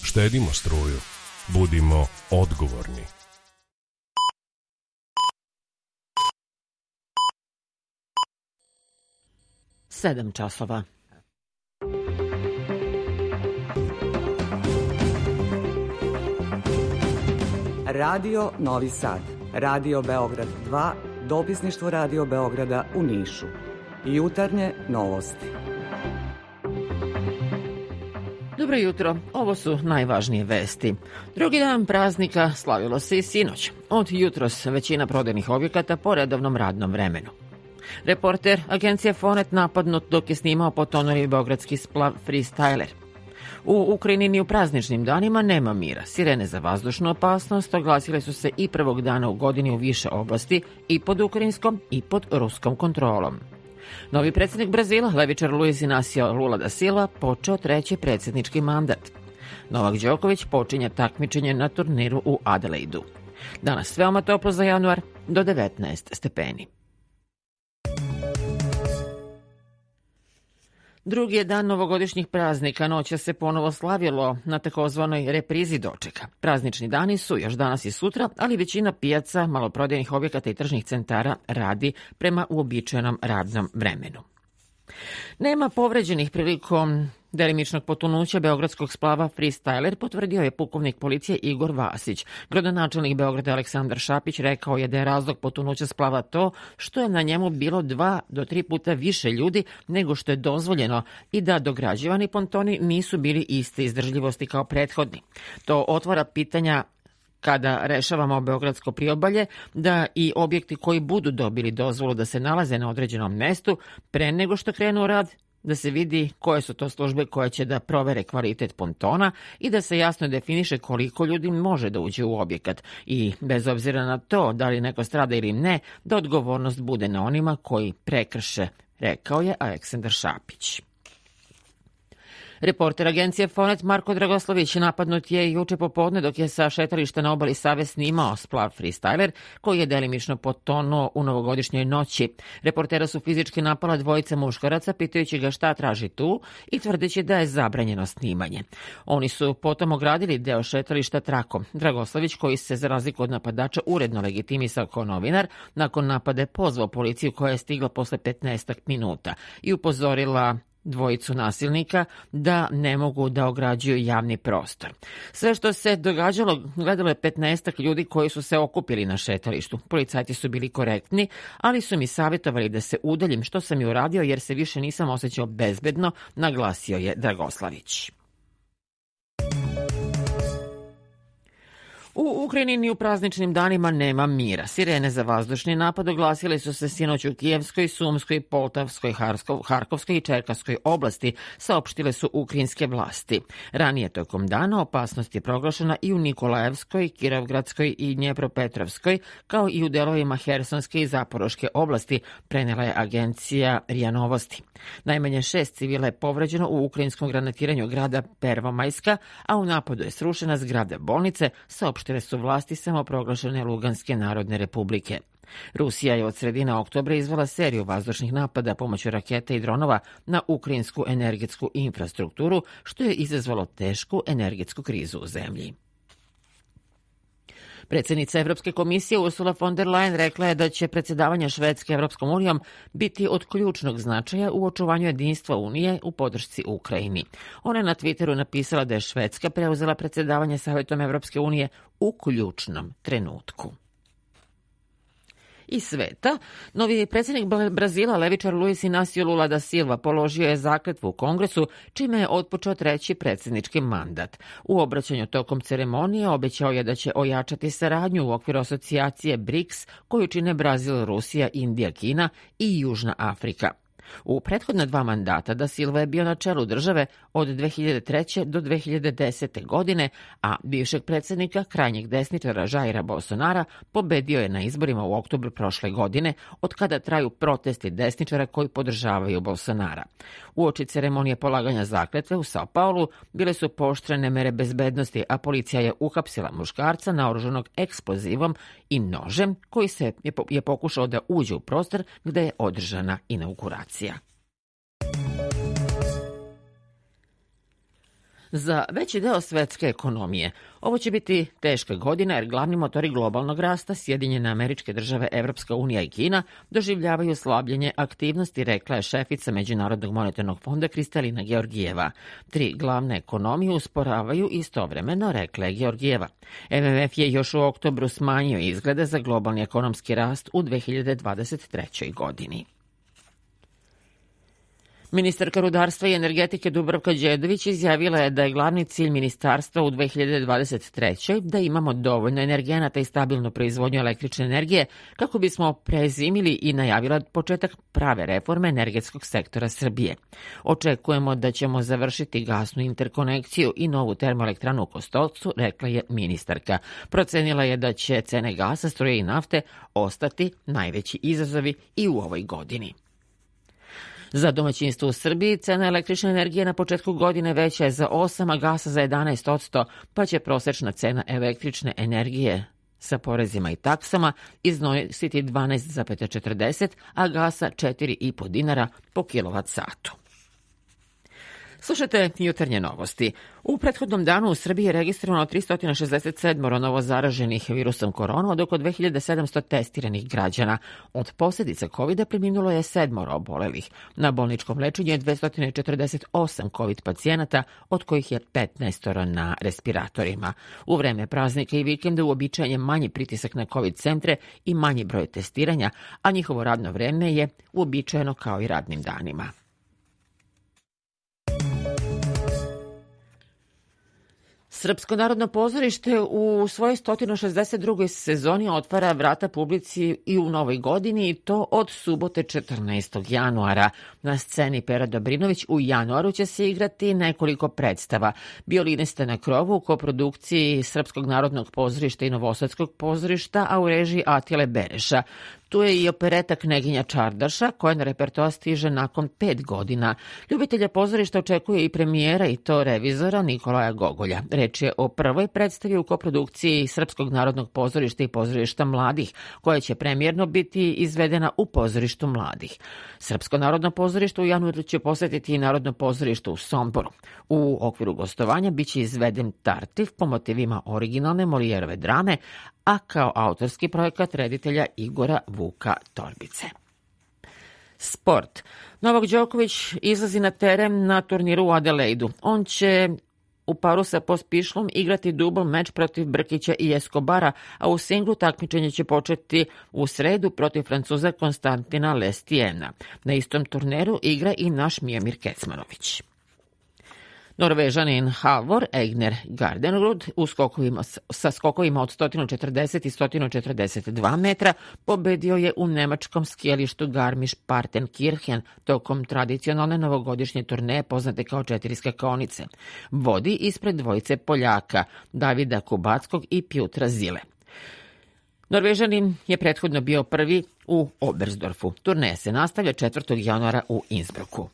Štedimo struju. Budimo odgovorni. Sedam časova. Radio Novi Sad, Radio Beograd 2, dopisništvo Radio Beograda u Nišu. Jutarnje novosti. Dobro jutro, ovo su najvažnije vesti. Drugi dan praznika slavilo se i sinoć. Od jutros većina prodajnih objekata po redovnom radnom vremenu. Reporter agencije Fonet napadnut dok je snimao potonuli beogradski splav Freestyler. U Ukrajini ni u prazničnim danima nema mira. Sirene za vazdušnu opasnost oglasile su se i prvog dana u godini u više oblasti i pod ukrajinskom i pod ruskom kontrolom. Novi predsjednik Brazila, levičar Luiz Inácio Lula da Silva, počeo treći predsjednički mandat. Novak Đoković počinje takmičenje na turniru u Adelaidu. Danas veoma toplo za januar, do 19 stepeni. Drugi je dan novogodišnjih praznika, noća se ponovo slavilo na takozvanoj reprizi dočeka. Praznični dani su još danas i sutra, ali većina pijaca, maloprodajnih objekata i tržnih centara radi prema uobičajenom radnom vremenu. Nema povređenih prilikom delimičnog potonuća beogradskog splava Freestyler, potvrdio je pukovnik policije Igor Vasić. Gradonačelnik Beograda Aleksandar Šapić rekao je da je razlog potonuća splava to što je na njemu bilo 2 do 3 puta više ljudi nego što je dozvoljeno i da dograđivani pontoni nisu bili iste izdržljivosti kao prethodni. To otvara pitanja kada rešavamo beogradsko priobalje, da i objekti koji budu dobili dozvolu da se nalaze na određenom mestu pre nego što krenu u rad, da se vidi koje su to službe koje će da provere kvalitet pontona i da se jasno definiše koliko ljudi može da uđe u objekat i bez obzira na to da li neko strada ili ne, da odgovornost bude na onima koji prekrše, rekao je Aleksandar Šapić. Reporter agencije Fonet Marko Dragoslović napadnut je juče popodne dok je sa šetališta na obali Save snimao splav Freestyler koji je delimično potonuo u novogodišnjoj noći. Reportera su fizički napala dvojica muškaraca pitajući ga šta traži tu i tvrdeći da je zabranjeno snimanje. Oni su potom ogradili deo šetališta trakom. Dragoslović, koji se za razliku od napadača uredno legitimisao kao novinar, nakon napada je pozvao policiju koja je stigla posle 15 minuta i upozorila dvojicu nasilnika da ne mogu da ograđuju javni prostor. Sve što se događalo gledalo je 15 ljudi koji su se okupili na šetalištu. Policajci su bili korektni, ali su mi savjetovali da se udaljim, što sam i uradio jer se više nisam osjećao bezbedno, naglasio je Dragoslavić. U Ukrajini ni u prazničnim danima nema mira. Sirene za vazdušni napad oglasile su se sinoć u Kijevskoj, Sumskoj, Poltavskoj, Harkovskoj i Čerkasskoj oblasti, saopštile su ukrajinske vlasti. Ranije tokom dana opasnost je proglašena i u Nikolajevskoj, Kirovgradskoj i Dnjepropetrovskoj, kao i u delovima Hersonske i Zaporoške oblasti, prenela je agencija RIA Novosti. Najmanje 6 civila je povređeno u ukrajinskom granatiranju grada Pervomajska, a u napadu je srušena zgrada bolnice, saopštile su vlasti samoproglašene Luganske narodne republike. Rusija je od sredine oktobra izvela seriju vazdušnih napada pomoću raketa i dronova na ukrajinsku energetsku infrastrukturu, što je izazvalo tešku energetsku krizu u zemlji. Predsjednica Evropske komisije Ursula von der Leyen rekla je da će predsjedavanje Švedske Evropskom unijom biti od ključnog značaja u očuvanju jedinstva Unije u podršci Ukrajini. Ona je na Twitteru napisala da je Švedska preuzela predsjedavanje Savjetom Evropske unije u ključnom trenutku. Iz sveta, novi predsjednik Brazila, levičar Luiz Inácio Lula da Silva, položio je zakletvu u Kongresu, čime je otpočeo treći predsjednički mandat. U obraćanju tokom ceremonije obećao je da će ojačati saradnju u okviru asocijacije BRICS, koju čine Brazil, Rusija, Indija, Kina i Južna Afrika. U prethodna 2 mandata da Silva je bio na čelu države od 2003. do 2010. godine, a bivšeg predsjednika krajnjeg desničara Jaira Bolsonara pobedio je na izborima u oktobru prošle godine, od kada traju protesti desničara koji podržavaju Bolsonara. Uoči ceremonije polaganja zakletve u Sao Paulu bile su pooštrene mere bezbednosti, a policija je uhapsila muškarca naoružanog eksplozivom i nožem koji je pokušao da uđe u prostor gde je održana inauguracija. za veći deo svetske ekonomije. Ovo će biti teška godina jer glavni motori globalnog rasta, Sjedinjene Američke Države, Evropska unija i Kina, doživljavaju slabljenje aktivnosti, rekla je šefica Međunarodnog monetarnog fonda Kristalina Georgijeva. 3 glavne ekonomije usporavaju istovremeno, rekla je Georgijeva. MMF je još u oktobru smanjio izglede za globalni ekonomski rast u 2023. godini. Ministarka rudarstva i energetike Dubravka Đedović izjavila je da je glavni cilj ministarstva u 2023. da imamo dovoljno energenata i stabilnu proizvodnju električne energije kako bismo prezimili i najavila početak prave reforme energetskog sektora Srbije. Očekujemo da ćemo završiti gasnu interkonekciju i novu termoelektranu u Kostolcu, rekla je ministarka. Procenila je da će cene gasa, struje i nafte ostati najveći izazovi i u ovoj godini. Za domaćinstvo u Srbiji cena električne energije na početku godine veća je za 8%, a gasa za 11%, pa će prosečna cena električne energije sa porezima i taksama iznositi 12,40, a gasa 4,5 dinara po kilovat satu. Slušajte jutarnje novosti. U prethodnom danu u Srbiji je registrovano 367 novo zaraženih virusom korona od oko 2700 testiranih građana. Od posljedica COVID-a preminulo je 7 obolelih. Na bolničkom lečenju je 248 COVID pacijenata, od kojih je 15 na respiratorima. U vreme praznika i vikenda uobičajen je manji pritisak na COVID centre i manji broj testiranja, a njihovo radno vreme je uobičajeno kao i radnim danima. Srpsko narodno pozorište u svojoj 162. sezoni otvara vrata publici i u novoj godini, i to od subote 14. januara. Na sceni Pera Dobrinović u januaru će se igrati nekoliko predstava. Violinista na krovu u koprodukciji Srpskog narodnog pozorišta i Novosadskog pozorišta, a u režiji Atile Bereša. Tu je i opereta Kneginja Čardaša, koja na repertoar stiže nakon 5 godina. Ljubitelja pozorišta očekuje i premijera, i to revizora Nikolaja Gogolja. Reč je o prvoj predstavi u koprodukciji Srpskog narodnog pozorišta i pozorišta mladih, koja će premijerno biti izvedena u pozorištu mladih. Srpsko narodno pozorište u januaru će posjetiti i Narodno pozorište u Somboru. U okviru gostovanja biće izveden Tartif po motivima originalne Molijerove drame, a kao autorski projekat reditelja Igora Vuka Torbice. Sport. Novak Đoković izlazi na teren na turniru u Adelaidu. On će u paru sa Pospišlom igrati dubl meč protiv Brkića i Eskobara, a u singlu takmičenje će početi u sredu protiv Francuza Konstantina Lestiena. Na istom turneru igra i naš Mijomir Kecmanović. Norvežanin Halvor Egner Gardenrud sa skokovima od 140 i 142 metra pobedio je u nemačkom skijalištu Garmisch-Partenkirchen tokom tradicionalne novogodišnje turneje poznate kao 4 skakaonice. Vodi ispred dvojice Poljaka, Davida Kubackog i Pjutra Zile. Norvežanin je prethodno bio prvi u Oberstdorfu. Turneja se nastavlja 4. januara u Innsbrucku.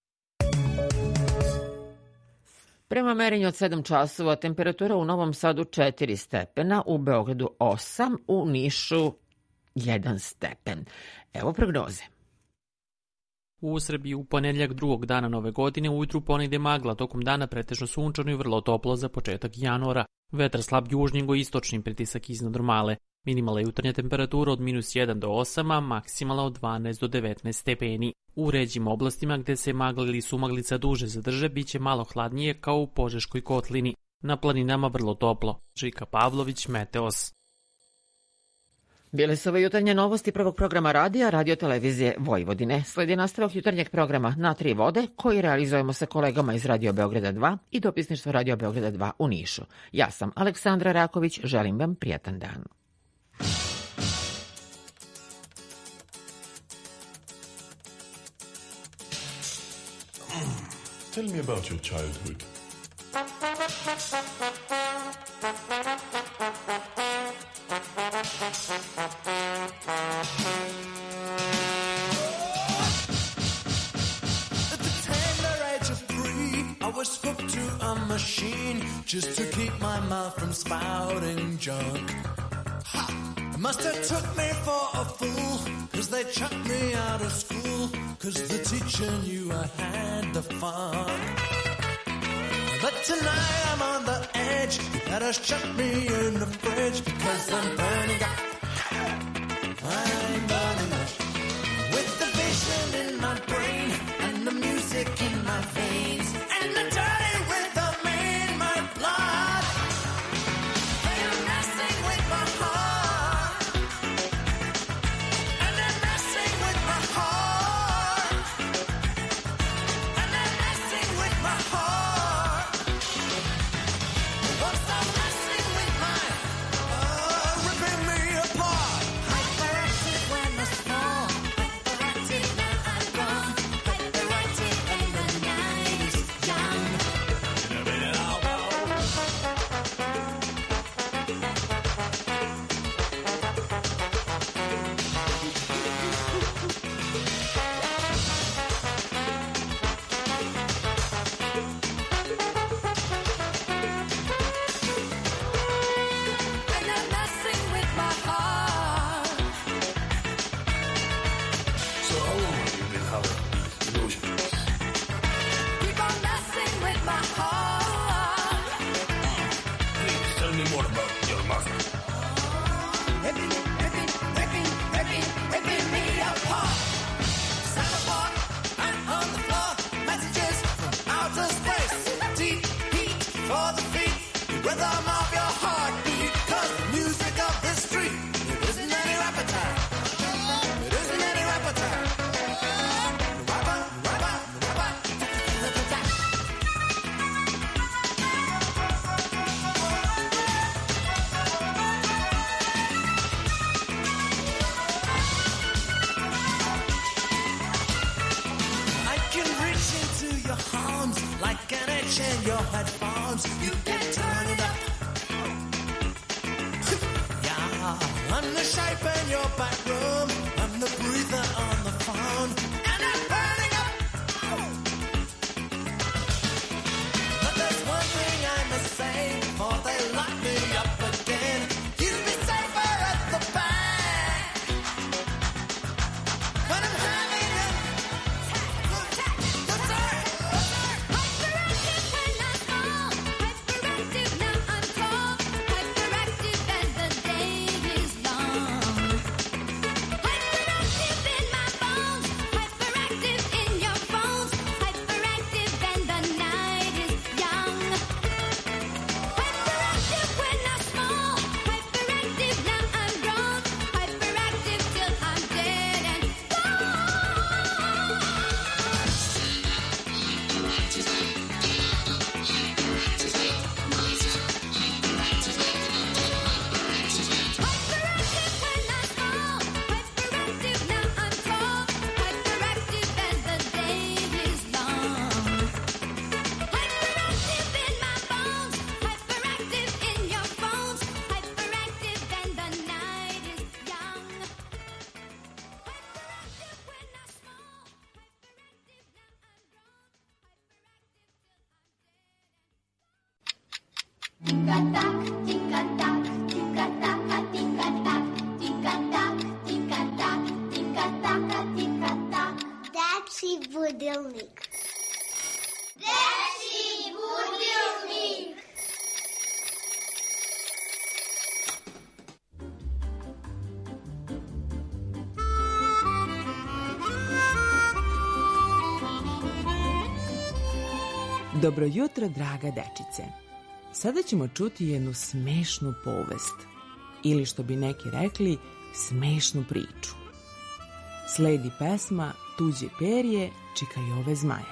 Prema merenju od 7 časova, temperatura u Novom Sadu 4 stepena, u Beogradu 8, u Nišu 1 stepen. Evo prognoze. U Srbiji u ponedjeljak drugog dana nove godine ujutru ponegde magla, tokom dana pretežno sunčano i vrlo toplo za početak januara. Vetar slab južni istočni, pritisak iznad normale. Minimalna jutarnja temperatura od -1 do 8, a maksimalna od 12 do 19 stepeni. U ređim oblastima gde se magla ili sumaglica duže zadrže, bit će malo hladnije kao u Požeškoj kotlini. Na planinama vrlo toplo. Žika Pavlović, Meteos. Bile su ove jutarnje novosti prvog programa radija Radio Televizije Vojvodine. Sledi nastavak jutarnjeg programa Na 3 vode, koji realizujemo sa kolegama iz Radio Beograda 2 i dopisništvo Radio Beograda 2 u Nišu. Ja sam Aleksandra Raković, želim vam prijatan dan. Tell me about your childhood. At the tender age of 3, I was hooked to a machine just to keep my mouth from spouting junk. Must have took me for a fool, cause they chucked me out of school, cause the teacher knew I had the fun. But tonight I'm on the edge. You better shut me in the fridge because I'm burning up. I'm burning up. With the vision in my brain and the music in my veins and the dirty rhythm in my blood. They're messing with my heart. And they're messing with my heart. And they're messing with my heart. Won't stop messing with my ripping me apart. Hyperactive when I fall. Hyperactive now I'm gone. Hyperactive and the night is young. And they're messing with my heart. So how long have you been having these illusions? Keep on messing with my heart. Please tell me more about your mother. Ripping me apart. Sat apart and on the floor. Messages from outer space. Deep heat for the feet. The rhythm of your heartbeat. 'Cause the music of this street. It isn't any appetite. It isn't any appetite. I can reach into your arms like an itch in your headphones. You can turn it up. Yeah, I'm the shape in your back room. I'm the breather on the phone. And I'm burning up. But there's one thing I must say before they lock me up again. You'd be safer at the back. But I'm having a Dečji budilnik. Dečji budilnik. Dobro jutro, draga dečice. Sada ćemo čuti jednu smešnu povest, ili što bi neki rekli, smešnu priču. Sledi pesma Tuđe perje, čikajove zmaja.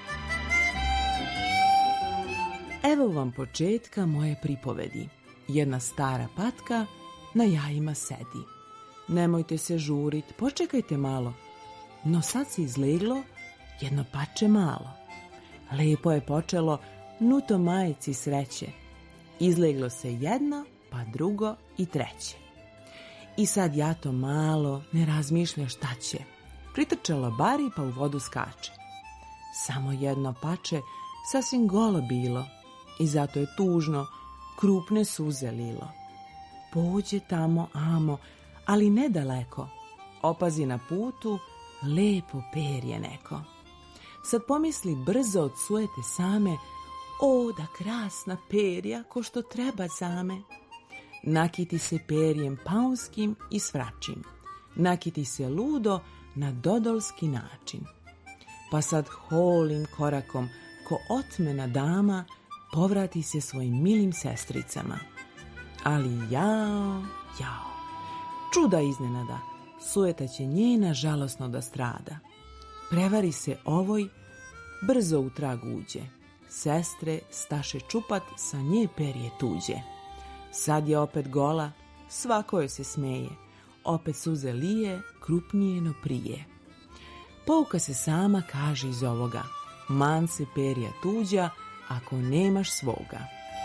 Evo vam početka moje pripovedi. Jedna stara patka na jajima sedi. Nemojte se žurit, počekajte malo. No sad se izleglo jedno pače malo. Lepo je počelo, nuto majici sreće. Izleglo se jedno, pa drugo i treće. I sad jato malo ne razmišlja šta će. Pritrčala bari pa u vodu skače. Samo jedno pače sasvim golo bilo i zato je tužno krupne suze lilo. Pođe tamo amo, ali nedaleko. Opazi na putu lepo perje neko. Sad pomisli brzo od sujete same, O, da krasna perja, ko što treba zame. Nakiti se perjem paunskim i svračim. Nakiti se ludo na dodolski način. Pa sad holim korakom, ko otmena dama, povrati se svojim milim sestricama. Ali jao, čuda iznenada, sujeta će njena žalosno da strada. Prevari se ovoj, brzo u trag uđe. Sestre staše čupat, sa nje perje tuđe. Sad je opet gola, svako joj se smeje. Opet suze lije, krupnije no prije. Pouka se sama kaže iz ovoga. Man se perja tuđa, ako nemaš svoga.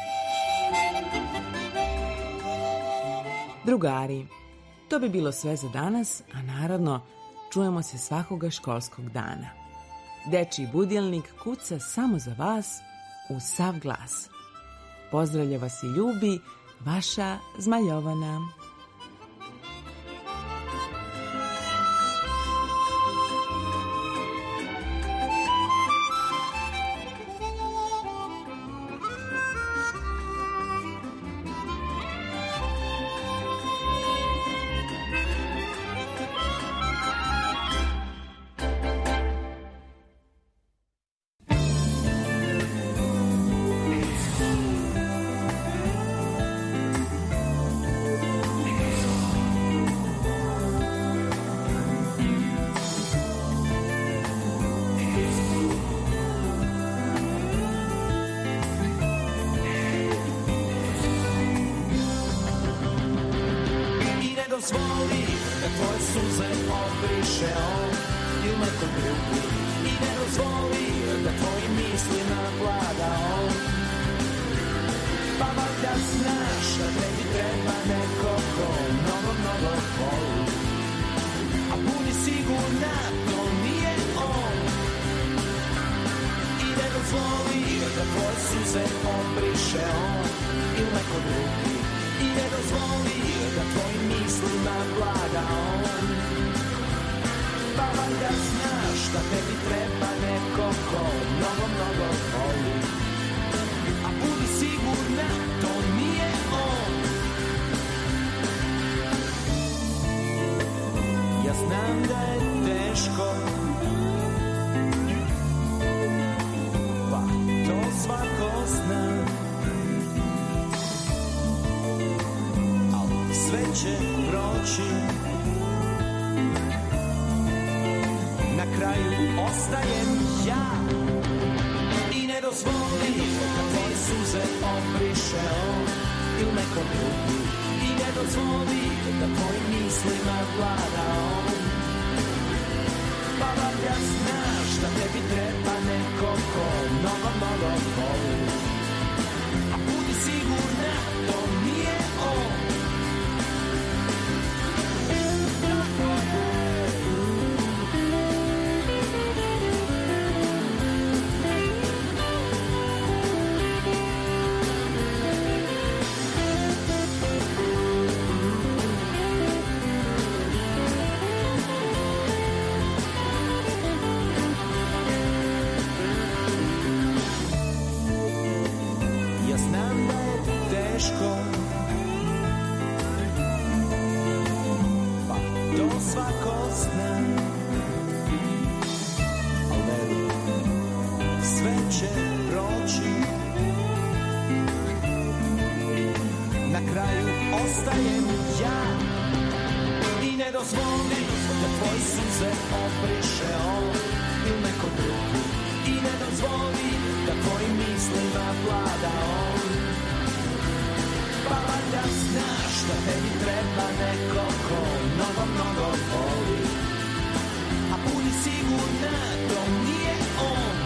Drugari, to bi bilo sve za danas, a naravno čujemo se svakoga školskog dana. Dečiji budilnik kuca samo za vas u sav glas. Pozdravlja vas i ljubi vaša Zmajovana. dozvoli da tvoje suze obriše on ili neko drugi. I ne dozvoli da tvoji misli navlada on. Pa valjda znaš da tebi treba neko ko mnogo, mnogo voli. A budi sigurna, to nije on. I ne dozvoli da tvoje suze obriše on ili neko drugi. I ne dozvoli da tvojim mislima vlada on. Pa valjda znaš da tebi treba neko ko mnogo, mnogo voli. A budi sigurna, to nije on. Ja znam da je teško, pa to svako zna. Sve će proći, na kraju ostajem ja. I ne dozvoli da tvoje suze obriše on ili neko drugi. I ne dozvoli da tvojim mislima vlada on. Pa valjda znaš da tebi treba neko ko mnogo, mnogo voli. A budi sigurna, to nije on. Pa to svako zna. Al veruj, sve će proći. Na kraju ostajem ja. I ne dozvoli da tvoje suze obriše on ili neko drugi. I ne dozvoli da tvojim mislima vlada on. Pa valjda znaš da tebi treba neko ko mnogo, mnogo voli. A budi sigurna, to nije on.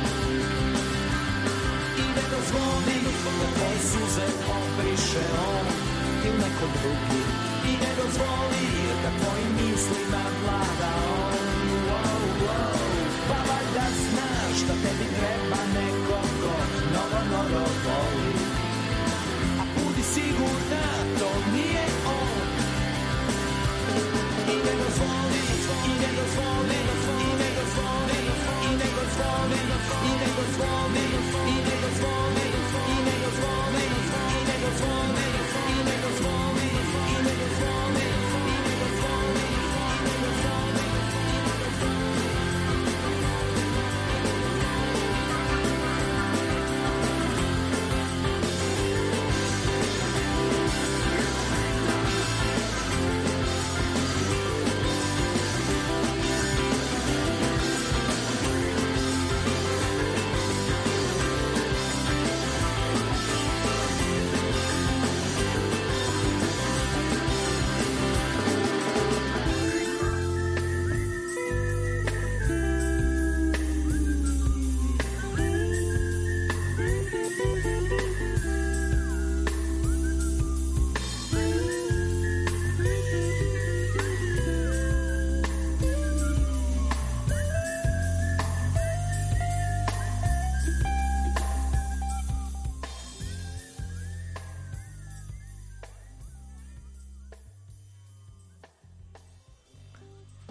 I ne dozvoli da tvoje suze obriše on ili neko drugi. I ne dozvoli da tvojim mislima vlada on. Wow, wow. Pa valjda znaš da tebi treba neko ko mnogo, mnogo voli. Budi sigurna, to nije on. I ne dozvoli, i ne dozvoli, i ne dozvoli, i ne dozvoli, i ne dozvoli, i ne dozvoli.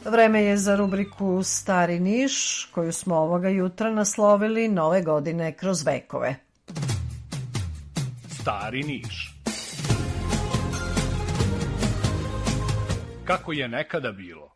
Vreme je za rubriku Stari Niš, koju smo ovoga jutra naslovili Nove godine kroz vekove. Stari Niš. Kako je nekada bilo?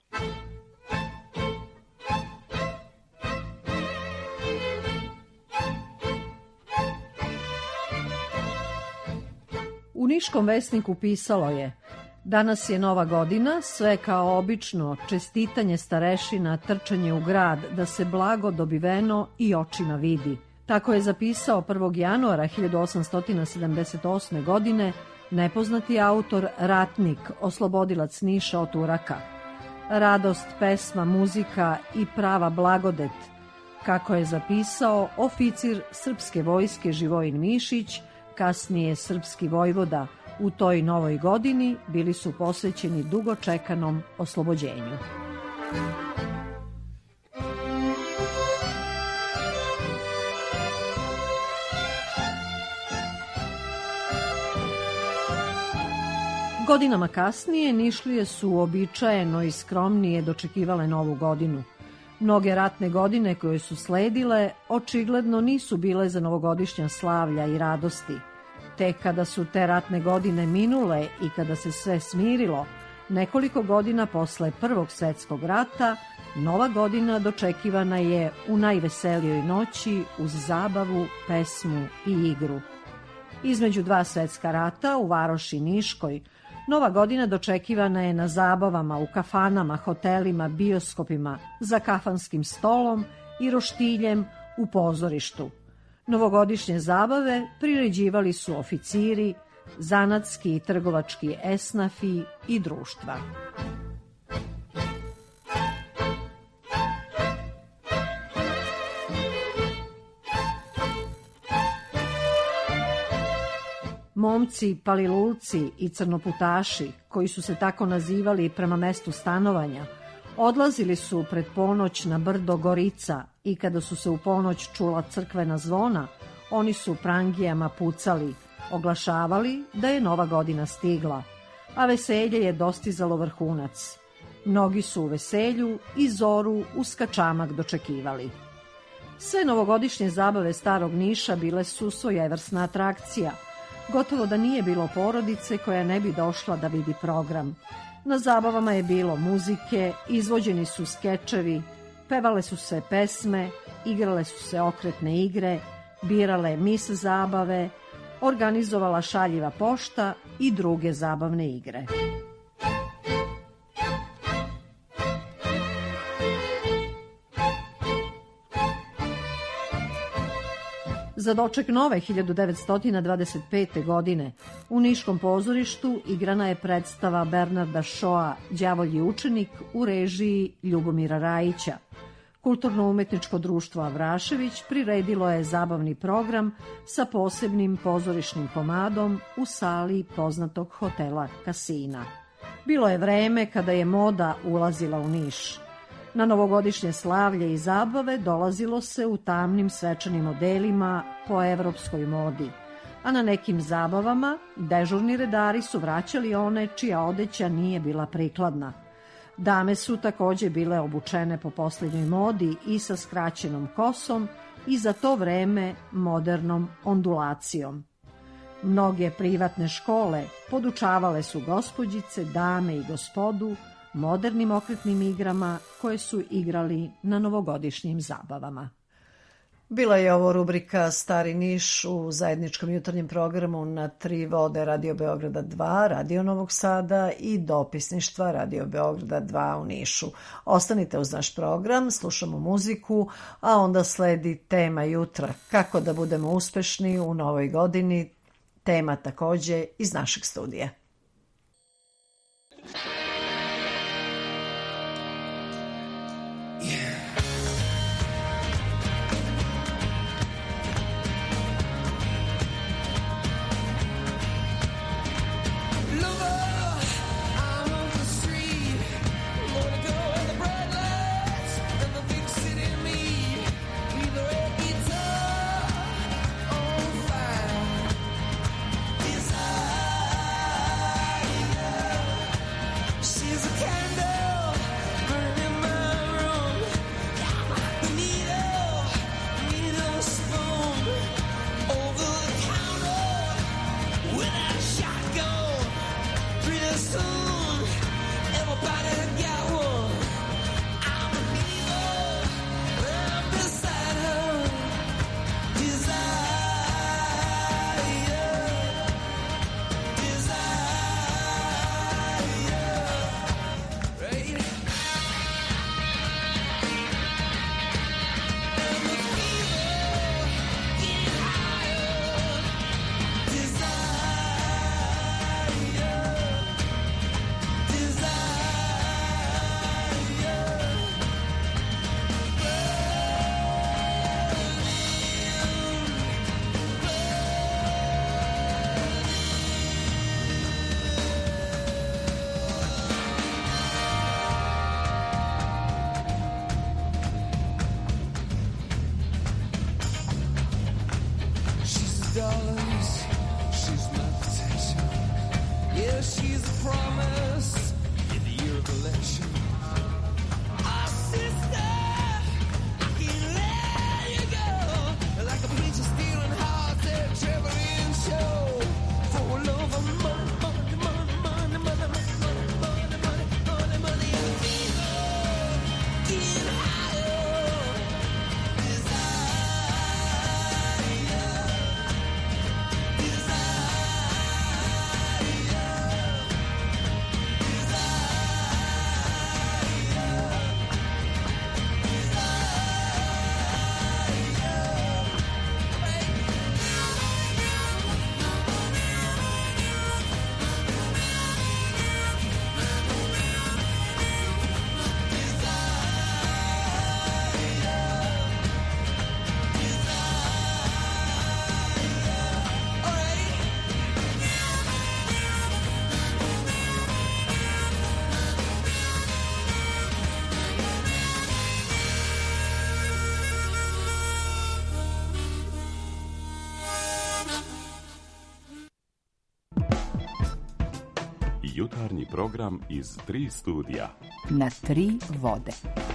U Niškom vesniku pisalo je: danas je nova godina, sve kao obično, čestitanje starešina, trčanje u grad, da se blago dobiveno i očima vidi. Tako je zapisao 1. januara 1878. godine nepoznati autor Ratnik, oslobodilac Niša od Turaka. Radost, pesma, muzika i prava blagodet, kako je zapisao oficir srpske vojske Živojin Mišić, kasnije srpski vojvoda. U toj novoj godini bili su posvećeni dugo čekanom oslobođenju. Godinama kasnije Nišlije su uobičajeno i skromnije dočekivale novu godinu. Mnoge ratne godine koje su sledile očigledno nisu bile za novogodišnja slavlja i radosti. Tek kada su te ratne godine minule i kada se sve smirilo, nekoliko godina posle Prvog svetskog rata, nova godina dočekivana je u najveselijoj noći uz zabavu, pesmu i igru. Između dva svetska rata u varoši Niškoj, nova godina dočekivana je na zabavama, u kafanama, hotelima, bioskopima, za kafanskim stolom i roštiljem u pozorištu. Novogodišnje zabave priređivali su oficiri, zanatski i trgovački esnafi i društva. Momci, palilulci i crnoputaši, koji su se tako nazivali prema mestu stanovanja, odlazili su pred ponoć na brdo Gorica i kada su se u ponoć čula crkvena zvona, oni su prangijama pucali, oglašavali da je nova godina stigla, a veselje je dostizalo vrhunac. Mnogi su u veselju i zoru uz kačamak dočekivali. Sve novogodišnje zabave Starog Niša bile su svojevrsna atrakcija. Gotovo da nije bilo porodice koja ne bi došla da vidi program. Na zabavama je bilo muzike, izvođeni su skečevi, pevale su se pesme, igrale su se okretne igre, birale mis zabave, organizovala šaljiva pošta i druge zabavne igre. Za doček nove 1925. godine u Niškom pozorištu igrana je predstava Bernarda Šoa "Đavolji učenik" u režiji Ljubomira Rajića. Kulturno-umetničko društvo Avrašević priredilo je zabavni program sa posebnim pozorišnim komadom u sali poznatog hotela Kasina. Bilo je vreme kada je moda ulazila u Niš. Na novogodišnje slavlje i zabave dolazilo se u tamnim svečanim odelima po evropskoj modi, a na nekim zabavama dežurni redari su vraćali one čija odeća nije bila prikladna. Dame su takođe bile obučene po poslednjoj modi i sa skraćenom kosom i za to vreme modernom ondulacijom. Mnoge privatne škole podučavale su gospođice, dame i gospodu modernim okretnim igrama koje su igrali na novogodišnjim zabavama. Bila je ovo rubrika Stari Niš u zajedničkom jutarnjem programu na Tri vode Radio Beograda 2, Radio Novog Sada i dopisništva Radio Beograda 2 u Nišu. Ostanite uz naš program, slušamo muziku, a onda sledi tema jutra. Kako da budemo uspešni u novoj godini, tema takođe iz našeg studija. Desire she's a promise in the year of election. Our sister, I can't let you go. Like a preacher stealing hearts at a traveling show. For love of money, money, money, money, money, money, money, money, money, money, and fever. Get higher. Jutarnji program iz 3 studija. Na 3 vode.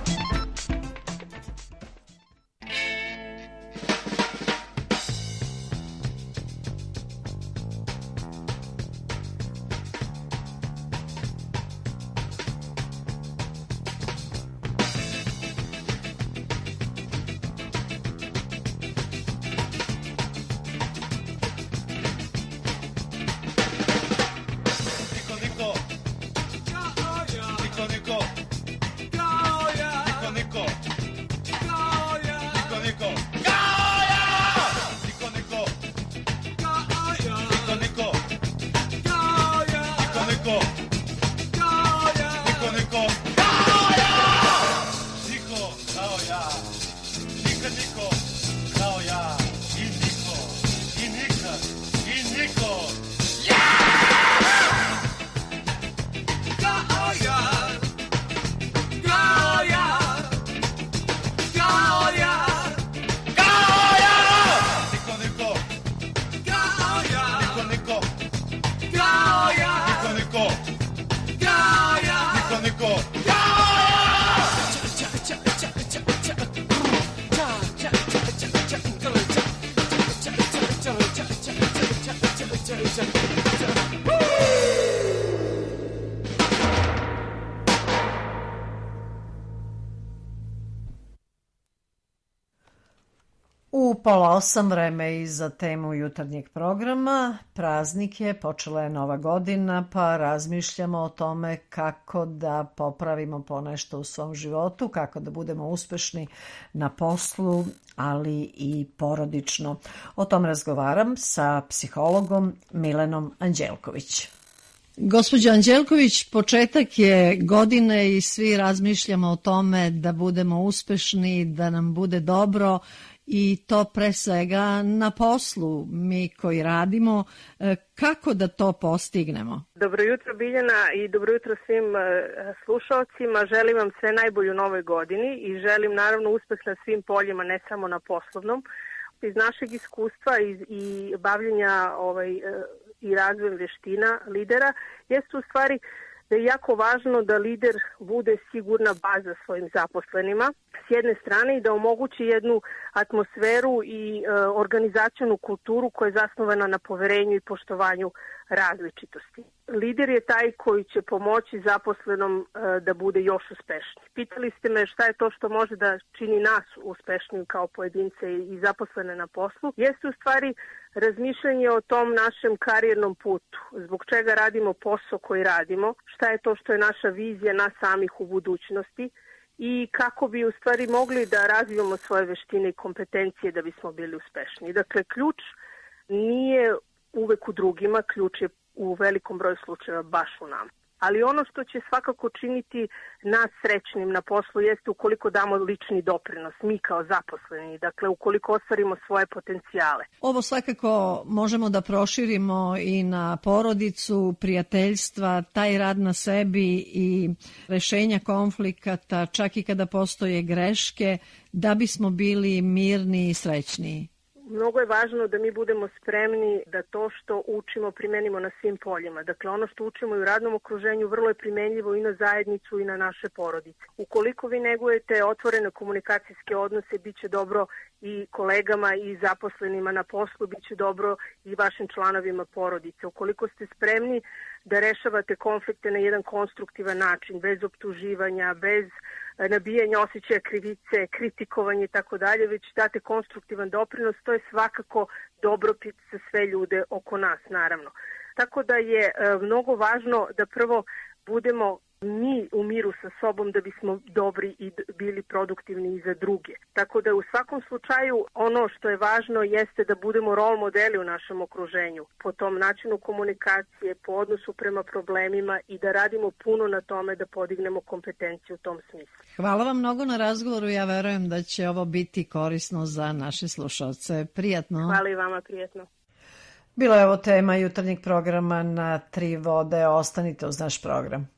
U 7:30 vreme i za temu jutarnjeg programa. Praznik je, počela je nova godina, pa razmišljamo o tome kako da popravimo ponešto u svom životu, kako da budemo uspešni na poslu, ali i porodično. O tom razgovaram sa psihologom Milenom Anđelković. Gospođo Anđelković, početak je godine i svi razmišljamo o tome da budemo uspešni, da nam bude dobro, i to pre svega na poslu, mi koji radimo. Kako da to postignemo? Dobro jutro Biljana i dobro jutro svim slušalcima. Želim vam sve najbolje u novoj godini i želim naravno uspeh na svim poljima, ne samo na poslovnom. Iz našeg iskustva i bavljenja i razvojem vještina lidera jeste u stvari da je jako važno da lider bude sigurna baza svojim zaposlenima s jedne strane i da omogući jednu atmosferu i organizacionu kulturu koja je zasnovana na poverenju i poštovanju različitosti. Lider je taj koji će pomoći zaposlenom da bude još uspešniji. Pitali ste me šta je to što može da čini nas uspešnijim kao pojedince i zaposlene na poslu. Jeste u stvari razmišljanje o tom našem karijernom putu. Zbog čega radimo posao koji radimo, šta je to što je naša vizija nas samih u budućnosti i kako bi u stvari mogli da razvijemo svoje veštine i kompetencije da bismo bili uspešni. Dakle, ključ nije uvek u drugima, ključ je u velikom broju slučajeva baš u nama. Ali ono što će svakako činiti nas srećnim na poslu jeste ukoliko damo lični doprinos, mi kao zaposleni, dakle ukoliko ostvarimo svoje potencijale. Ovo svakako možemo da proširimo i na porodicu, prijateljstva, taj rad na sebi i rešenja konflikata, čak i kada postoje greške, da bismo bili mirni i srećniji. Mnogo je važno da mi budemo spremni da to što učimo primenimo na svim poljima. Dakle, ono što učimo i u radnom okruženju vrlo je primenljivo i na zajednicu i na naše porodice. Ukoliko vi negujete otvorene komunikacijske odnose, bit će dobro i kolegama i zaposlenima na poslu, bit će dobro i vašim članovima porodice. Ukoliko ste spremni da rešavate konflikte na jedan konstruktivan način, bez optuživanja, bez nabijanja osjećaja krivice, kritikovanje i tako dalje, već date konstruktivan doprinos, to je svakako dobrobit za sve ljude oko nas, naravno. Tako da je mnogo važno da prvo budemo mi u miru sa sobom da bismo dobri i bili produktivni i za druge. Tako da u svakom slučaju ono što je važno jeste da budemo rol modeli u našem okruženju, po tom načinu komunikacije, po odnosu prema problemima i da radimo puno na tome da podignemo kompetenciju u tom smislu. Hvala vam mnogo na razgovoru, ja verujem da će ovo biti korisno za naše slušalce. Prijatno. Hvala i vama, prijatno. Bila je ovo tema jutarnjeg programa na Tri vode. Ostanite uz naš program.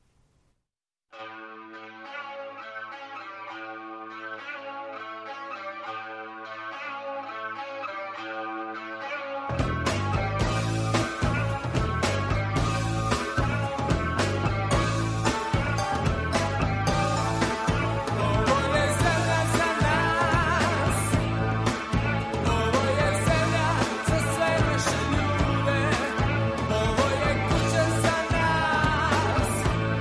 Ovo je kuća za nas.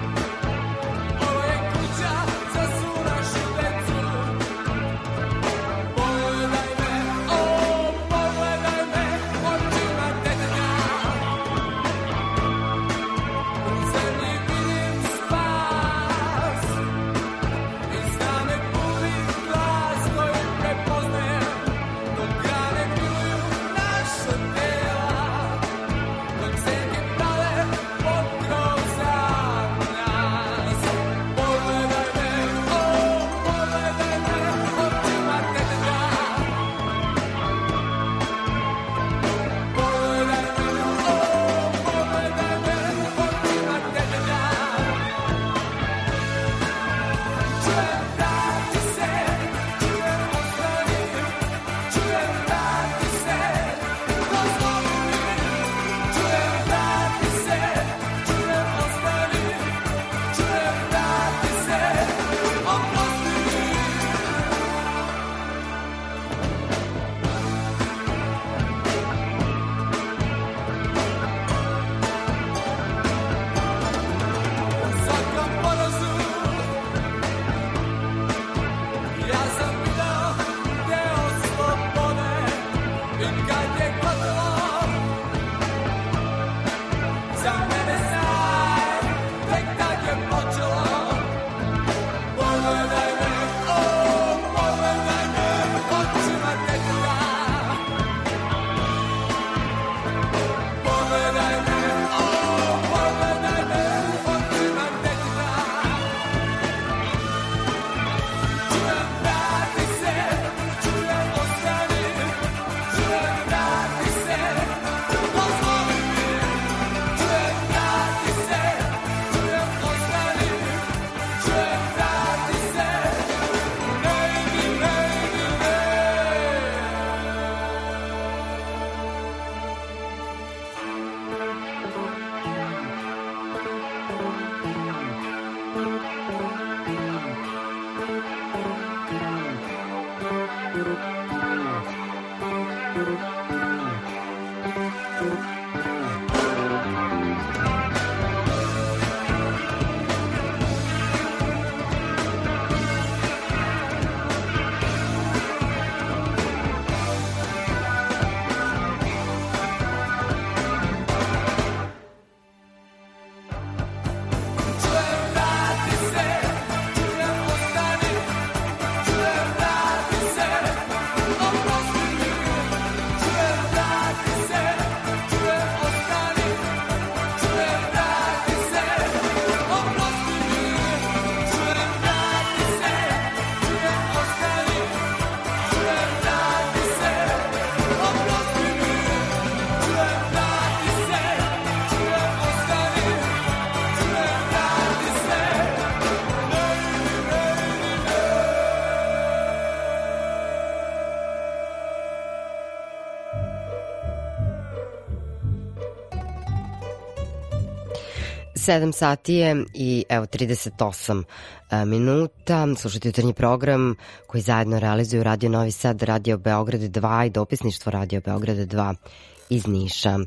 7 sati je i evo 38 minuta. Slušajte jutarnji program koji zajedno realizuju Radio Novi Sad, Radio Beograd 2 i dopisništvo Radio Beograd 2 iz Niša.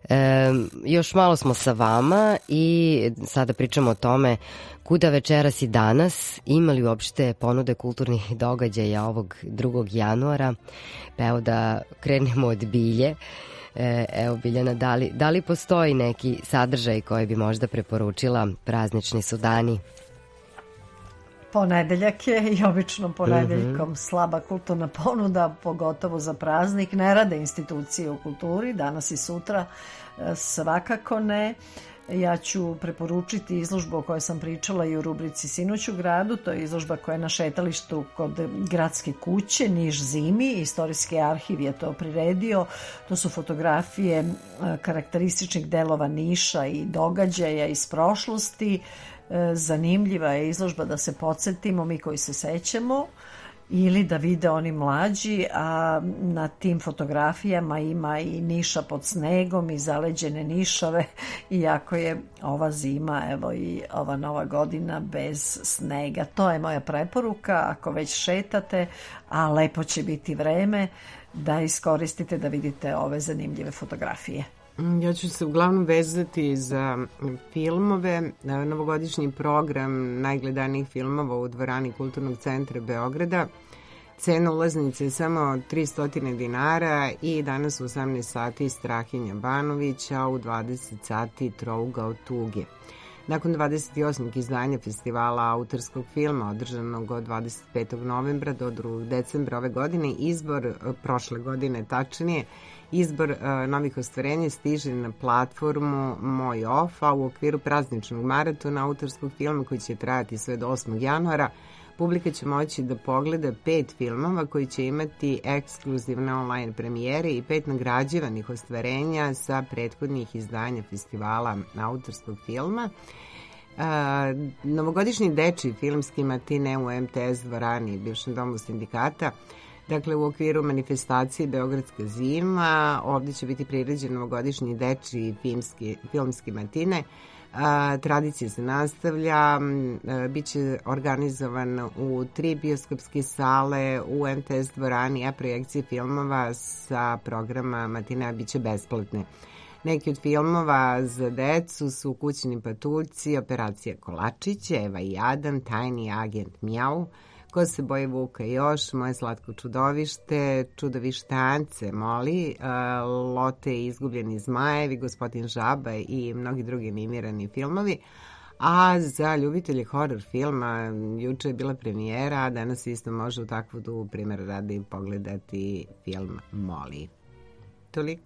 Još malo smo sa vama i sada pričamo o tome kuda večeras i danas, imali uopšte ponude kulturnih događaja ovog 2. januara. Pa evo da krenemo od Bilje. Evo Biljana, da li postoji neki sadržaj koji bi možda preporučila? Praznični su dani. Ponedeljak je i obično ponedeljkom slaba kulturna ponuda, pogotovo za praznik. Ne rade institucije u kulturi, danas i sutra svakako ne. Ja ću preporučiti izložbu o kojoj sam pričala i u rubrici Sinoć u gradu. To je izložba koja je na šetalištu kod Gradske kuće, Niš zimi. Istorijski arhiv je to priredio. To su fotografije karakterističnih delova Niša i događaja iz prošlosti. Zanimljiva je izložba da se podsjetimo mi koji se sećamo ili da vide oni mlađi, a na tim fotografijama ima i Niša pod snegom i zaleđene nišave, iako je ova zima, evo i ova nova godina bez snega. To je moja preporuka, ako već šetate, a lepo će biti vreme, da iskoristite da vidite ove zanimljive fotografije. Ja ću se uglavnom vezati za filmove. Novogodišnji program najgledanijih filmova u dvorani Kulturnog centra Beograda. Cena ulaznice je samo 300 dinara i danas u 18 sati Strahinja Banović, a u 20 sati Trougao tuge. Nakon 28. izdanja festivala autorskog filma održanog od 25. novembra do 2. decembra ove godine, prošle godine tačnije, izbor novih ostvarenja stiže na platformu Moj Off, a u okviru prazničnog maratona autorskog filma koji će trajati sve do 8. januara, publika će moći da pogleda 5 filmova koji će imati ekskluzivne online premijere i 5 nagrađivanih ostvarenja sa prethodnih izdanja festivala autorskog filma. Novogodišnji dečiji filmski matine u MTS dvorani, bivšem domu sindikata. Dakle, u okviru manifestacije Beogradska zima, ovdje će biti priređen novogodišnji dečiji filmski matine. Tradicija se nastavlja, bit će organizovan u 3 bioskopske sale u MTS dvorani, a projekcije filmova sa programa matina bit će besplatne. Neki od filmova za decu su Kućni patuljci, Operacija Kolačić, Eva i Adam, Tajni agent Mjau, Ko se boji Vuka još, Moje slatko čudovište, Čudovi štance, Moli, Lote i izgubljeni zmajevi, Gospodin žaba i mnogi drugi animirani filmovi. A za ljubitelje horror filma, juče je bila premijera, a danas isto može u takvu primjer radi pogledati film Moli. Toliko.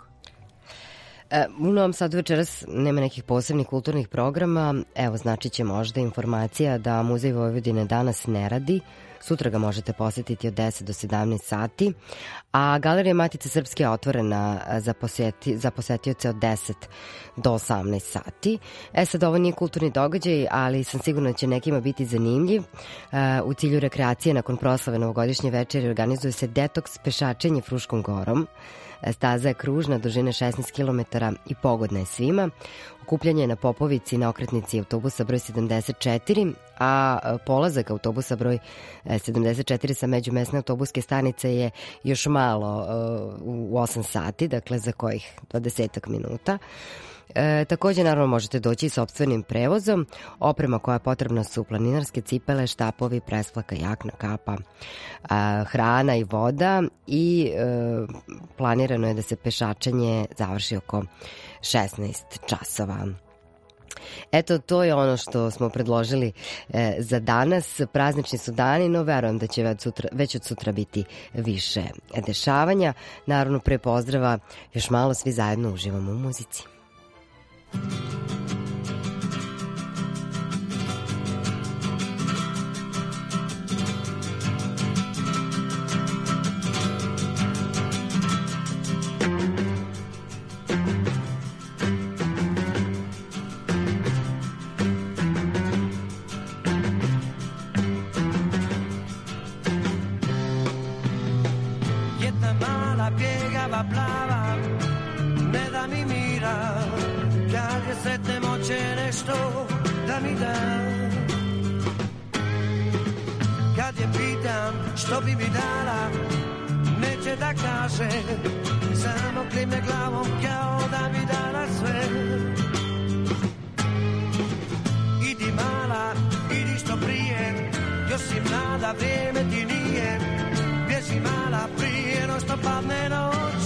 U Novom Sadu večeras nema nekih posebnih kulturnih programa. Evo, znači će možda informacija da Muzej Vojvodine danas ne radi. Sutra ga možete posjetiti od 10 do 17 sati, a Galerija Matice Srpske je otvorena za posetioce od 10 do 18 sati. Sad, ovo nije kulturni događaj, ali sam sigurna da će nekima biti zanimljiv. U cilju rekreacije nakon proslave novogodišnje večeri organizuje se detoks pešačenje Fruškom gorom. Staza je kružna, dužine 16 km i pogodna je svima. Okupljanje je na Popovici na okretnici autobusa broj 74, a polazak autobusa broj 74 sa međumesne autobuske stanice je još malo u 8 sati, dakle za kojih 20 minuta. Također, naravno, možete doći sopstvenim prevozom. Oprema koja je potrebna su planinarske cipele, štapovi, presplaka, jakna, kapa, hrana i voda i planirano je da se pešačenje završi oko 16 časova. Eto, to je ono što smo predložili za danas. Praznični su dani, no verujem da će već od sutra biti više dešavanja. Naravno, pre pozdrava još malo svi zajedno uživamo u muzici. Jedna mala pjegava plava ne da mi mira, kad je sretnemo će nešto nešto da mi da. Kad je pitam što bi mi dala, neće da kaže, samo klimne glavom kao da mi dala sve. Idi mala, idi što prije, još si mlada, vrijeme ti nije. Bježi mala prije no što padne noć.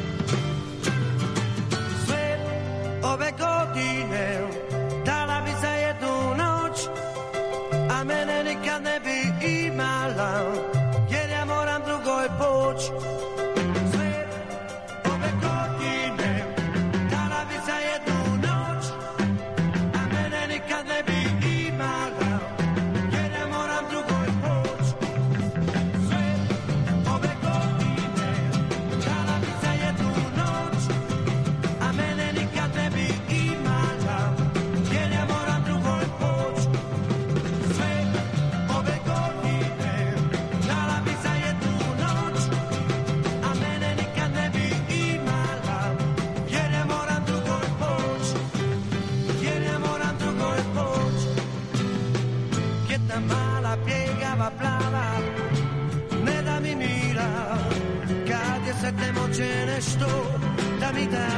Sve ove godine dala bi za jednu noć, a mene nikad ne bi imala, jer ja moram drugoj poć. Sve ove godine dala bi za jednu noć, a mene nikad ne bi imala, jer ja moram drugoj poć. Sve ove godine dala bi za jednu noć, a mene nikad ne bi imala, jer ja moram drugoj poć. Sve ove godine dala bi za jednu noć, a mene nikad ne bi imala, jer ja moram drugoj poć, jer ja moram drugoj poć. Jedna mala pjegava plava ne da mi mira, kad je sretne moće nešto da mi da.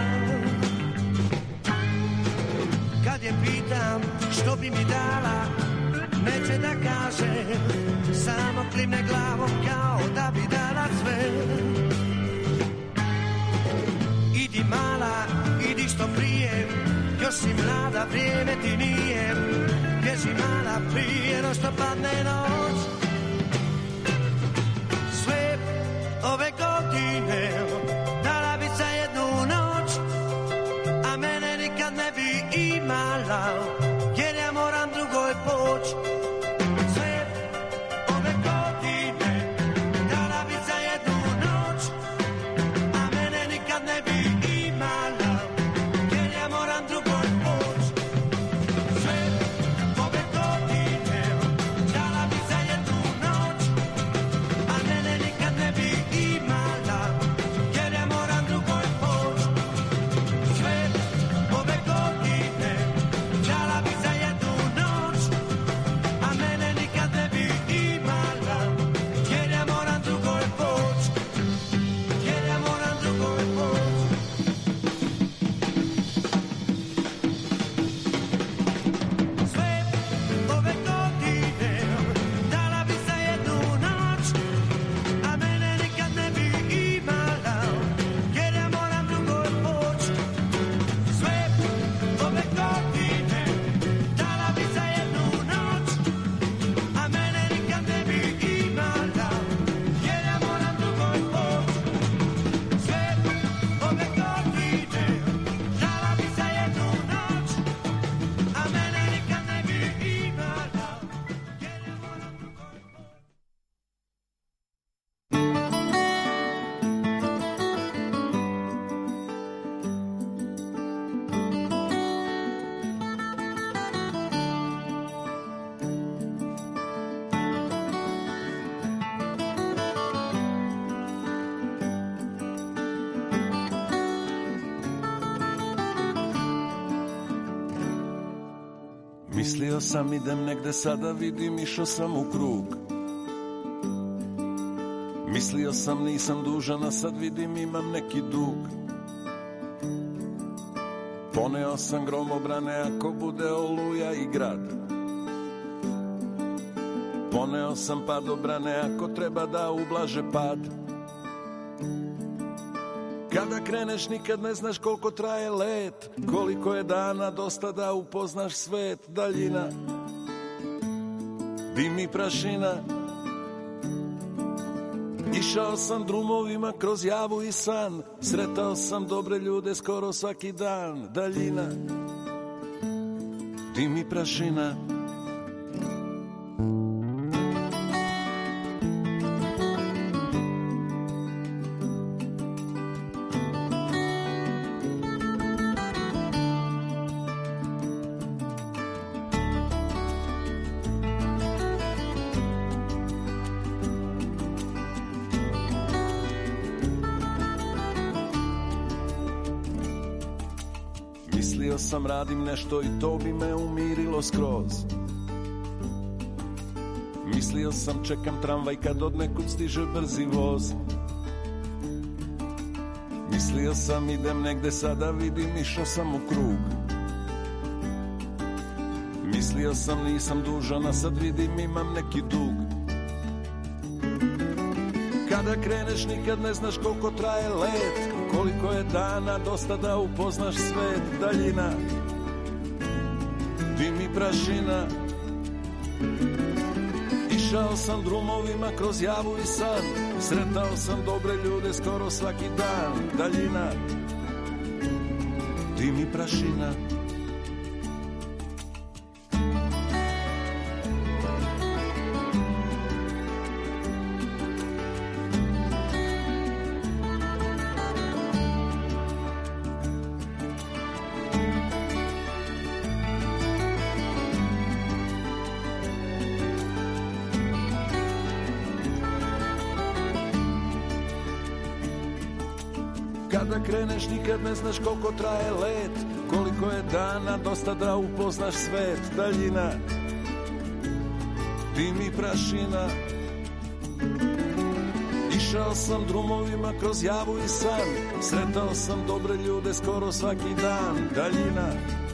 Kad je pitam što bi mi dala, neće da kaže, samo klimne glavom kao da bi dala sve. Idi mala, idi što prije, još si mlada, vrijeme ti nije. Bježi mala prije no što padne noć. Sve ove godine dala bi za jednu noć, a mene nikad ne bi imala, jer ja moram drugoj poć. Sve ove godine dala bi za jednu noć, a mene nikad ne bi imala, jer ja moram drugoj poć. Sve ove godine dala bi za jednu noć, a mene nikad ne bi imala, jer ja moram drugoj poć. Sve ove godine dala bi za jednu noć, a mene nikad ne bi imala, jer ja moram drugoj poć, jer ja moram drugoj poć. Sve ove godine dala bi za jednu noć, a mene nikad ne bi imala, jer ja moram drugoj poć. Sve ove godine dala bi za jednu noć, a mene nikad ne bi imala, jer ja moram drugoj poć. Sve ove godine dala bi za jednu noć, a mene nikad ne bi imala, jer ja moram drugoj poć. Mislio sam idem negde, sada vidim išao sam u krug. Mislio sam nisam dužan, a sad vidim imam neki dug. Poneo sam gromobrane ako bude oluja i grad. Poneo sam padobrane ako treba da ublaže pad. Kada kreneš nikad ne znaš koliko traje let, koliko je dana dosta da upoznaš svet. Daljina, dim i prašina. Išao sam drumovima kroz javu i san, sretao sam dobre ljude skoro svaki dan. Daljina, dim i prašina. Mislio sam radim nešto i to bi me umirilo skroz. Mislio sam čekam tramvaj kad od nekud stiže brzi voz. Mislio sam idem negde sada vidim, išao sam u krug. Mislio sam nisam dužan, a sad vidim imam neki dug. Kada kreneš nikad ne znaš koliko traje let, koliko je dana dosta da upoznaš svet. Daljina, dim i prašina. Išao sam drumovima kroz javu i san, sretao sam dobre ljude skoro svaki dan. Daljina, dim i prašina. Kada kreneš nikad ne znaš koliko traje let, koliko je dana dosta da upoznaš svet. Daljina, dim i prašina. Išao sam drumovima kroz javu i san, sretao sam dobre ljude skoro svaki dan. Daljina,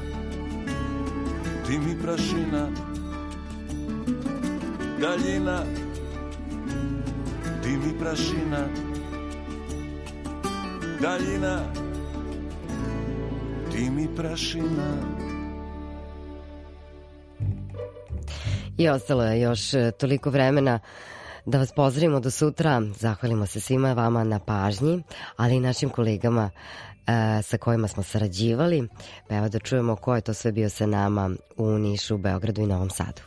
dim i prašina. Daljina, dim i prašina. Daljina, dim i prašina. I ostalo je još toliko vremena da vas pozdravimo do sutra. Zahvalimo se svima vama na pažnji, ali i našim kolegama sa kojima smo sarađivali. Pa evo da čujemo ko je to sve bio sa nama u Nišu, Beogradu i Novom Sadu.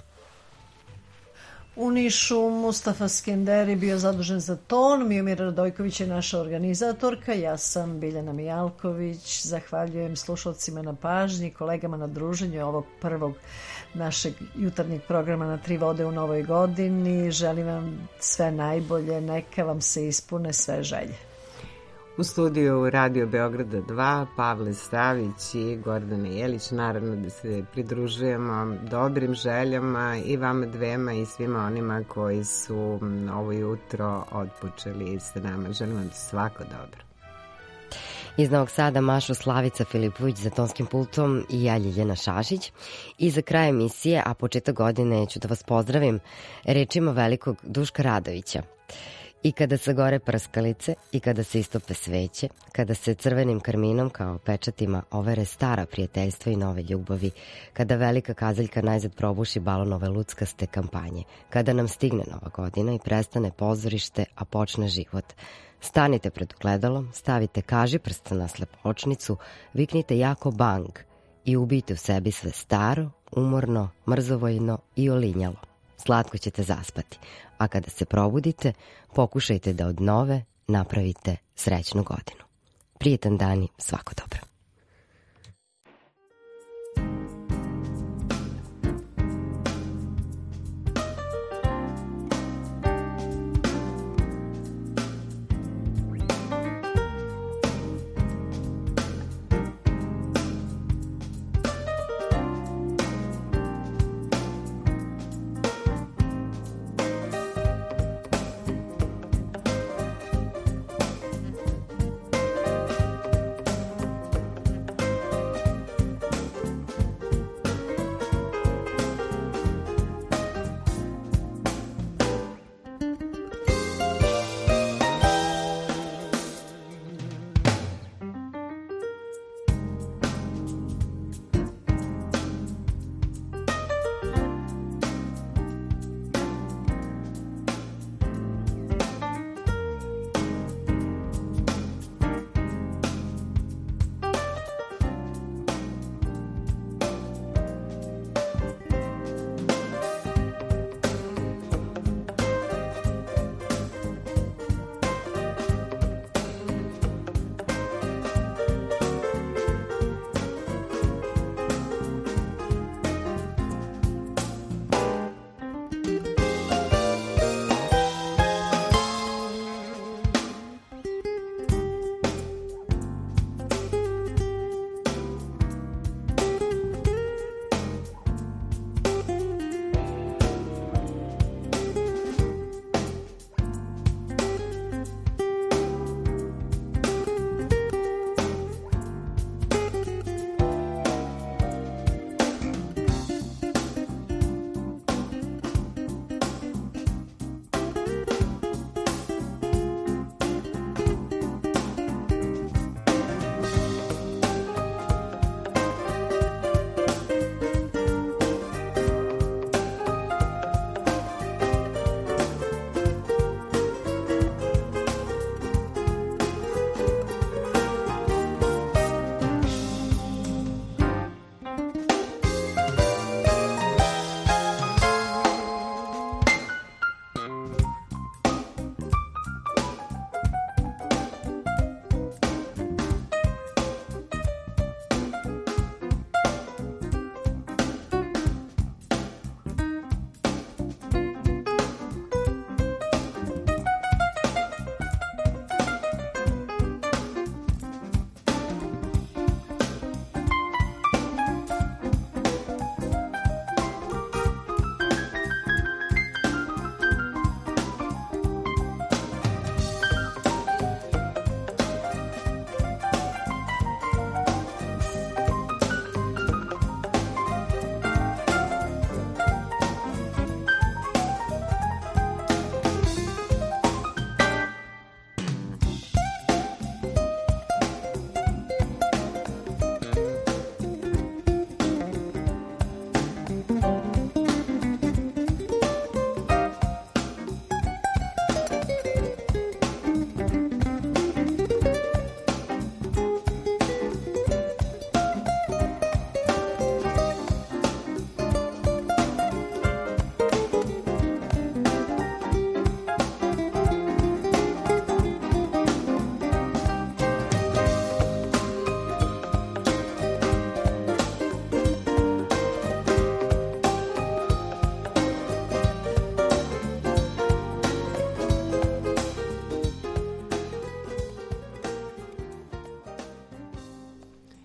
U Nišu Mustafa Skenderi bio zadužen za ton, Miomira Radojković je naša organizatorka, ja sam Biljana Mijalković. Zahvaljujem slušalcima na pažnji, kolegama na druženju ovog prvog našeg jutarnjeg programa na Tri vode u novoj godini. Želim vam sve najbolje, neka vam se ispune sve želje. U studiju Radio Beograda 2, Pavle Stavić i Gordana Jelić, naravno da se pridružujemo dobrim željama i vama dvema i svima onima koji su ovo jutro otpočeli sa nama. Želim vam svako dobro. Iz Novog Sada Mašo Slavica Filipović za tonskim pultom i ja Ljiljana Šašić. I za kraj emisije, a početak godine ću da vas pozdravim rečima velikog Duška Radovića. I kada se gore prskalice, i kada se istope sveće, kada se crvenim karminom kao pečatima overe stara prijateljstva i nove ljubavi, kada velika kazaljka najzad probuši balon ove luckaste kampanje, kada nam stigne nova godina i prestane pozorište, a počne život. Stanite pred ogledalom, stavite kažiprst na slepočnicu, viknite jako bang i ubijte u sebi sve staro, umorno, mrzovojno i olinjalo. Slatko ćete zaspati, a kada se probudite, pokušajte da od nove napravite srećnu godinu. Prijetan dan i svako dobro.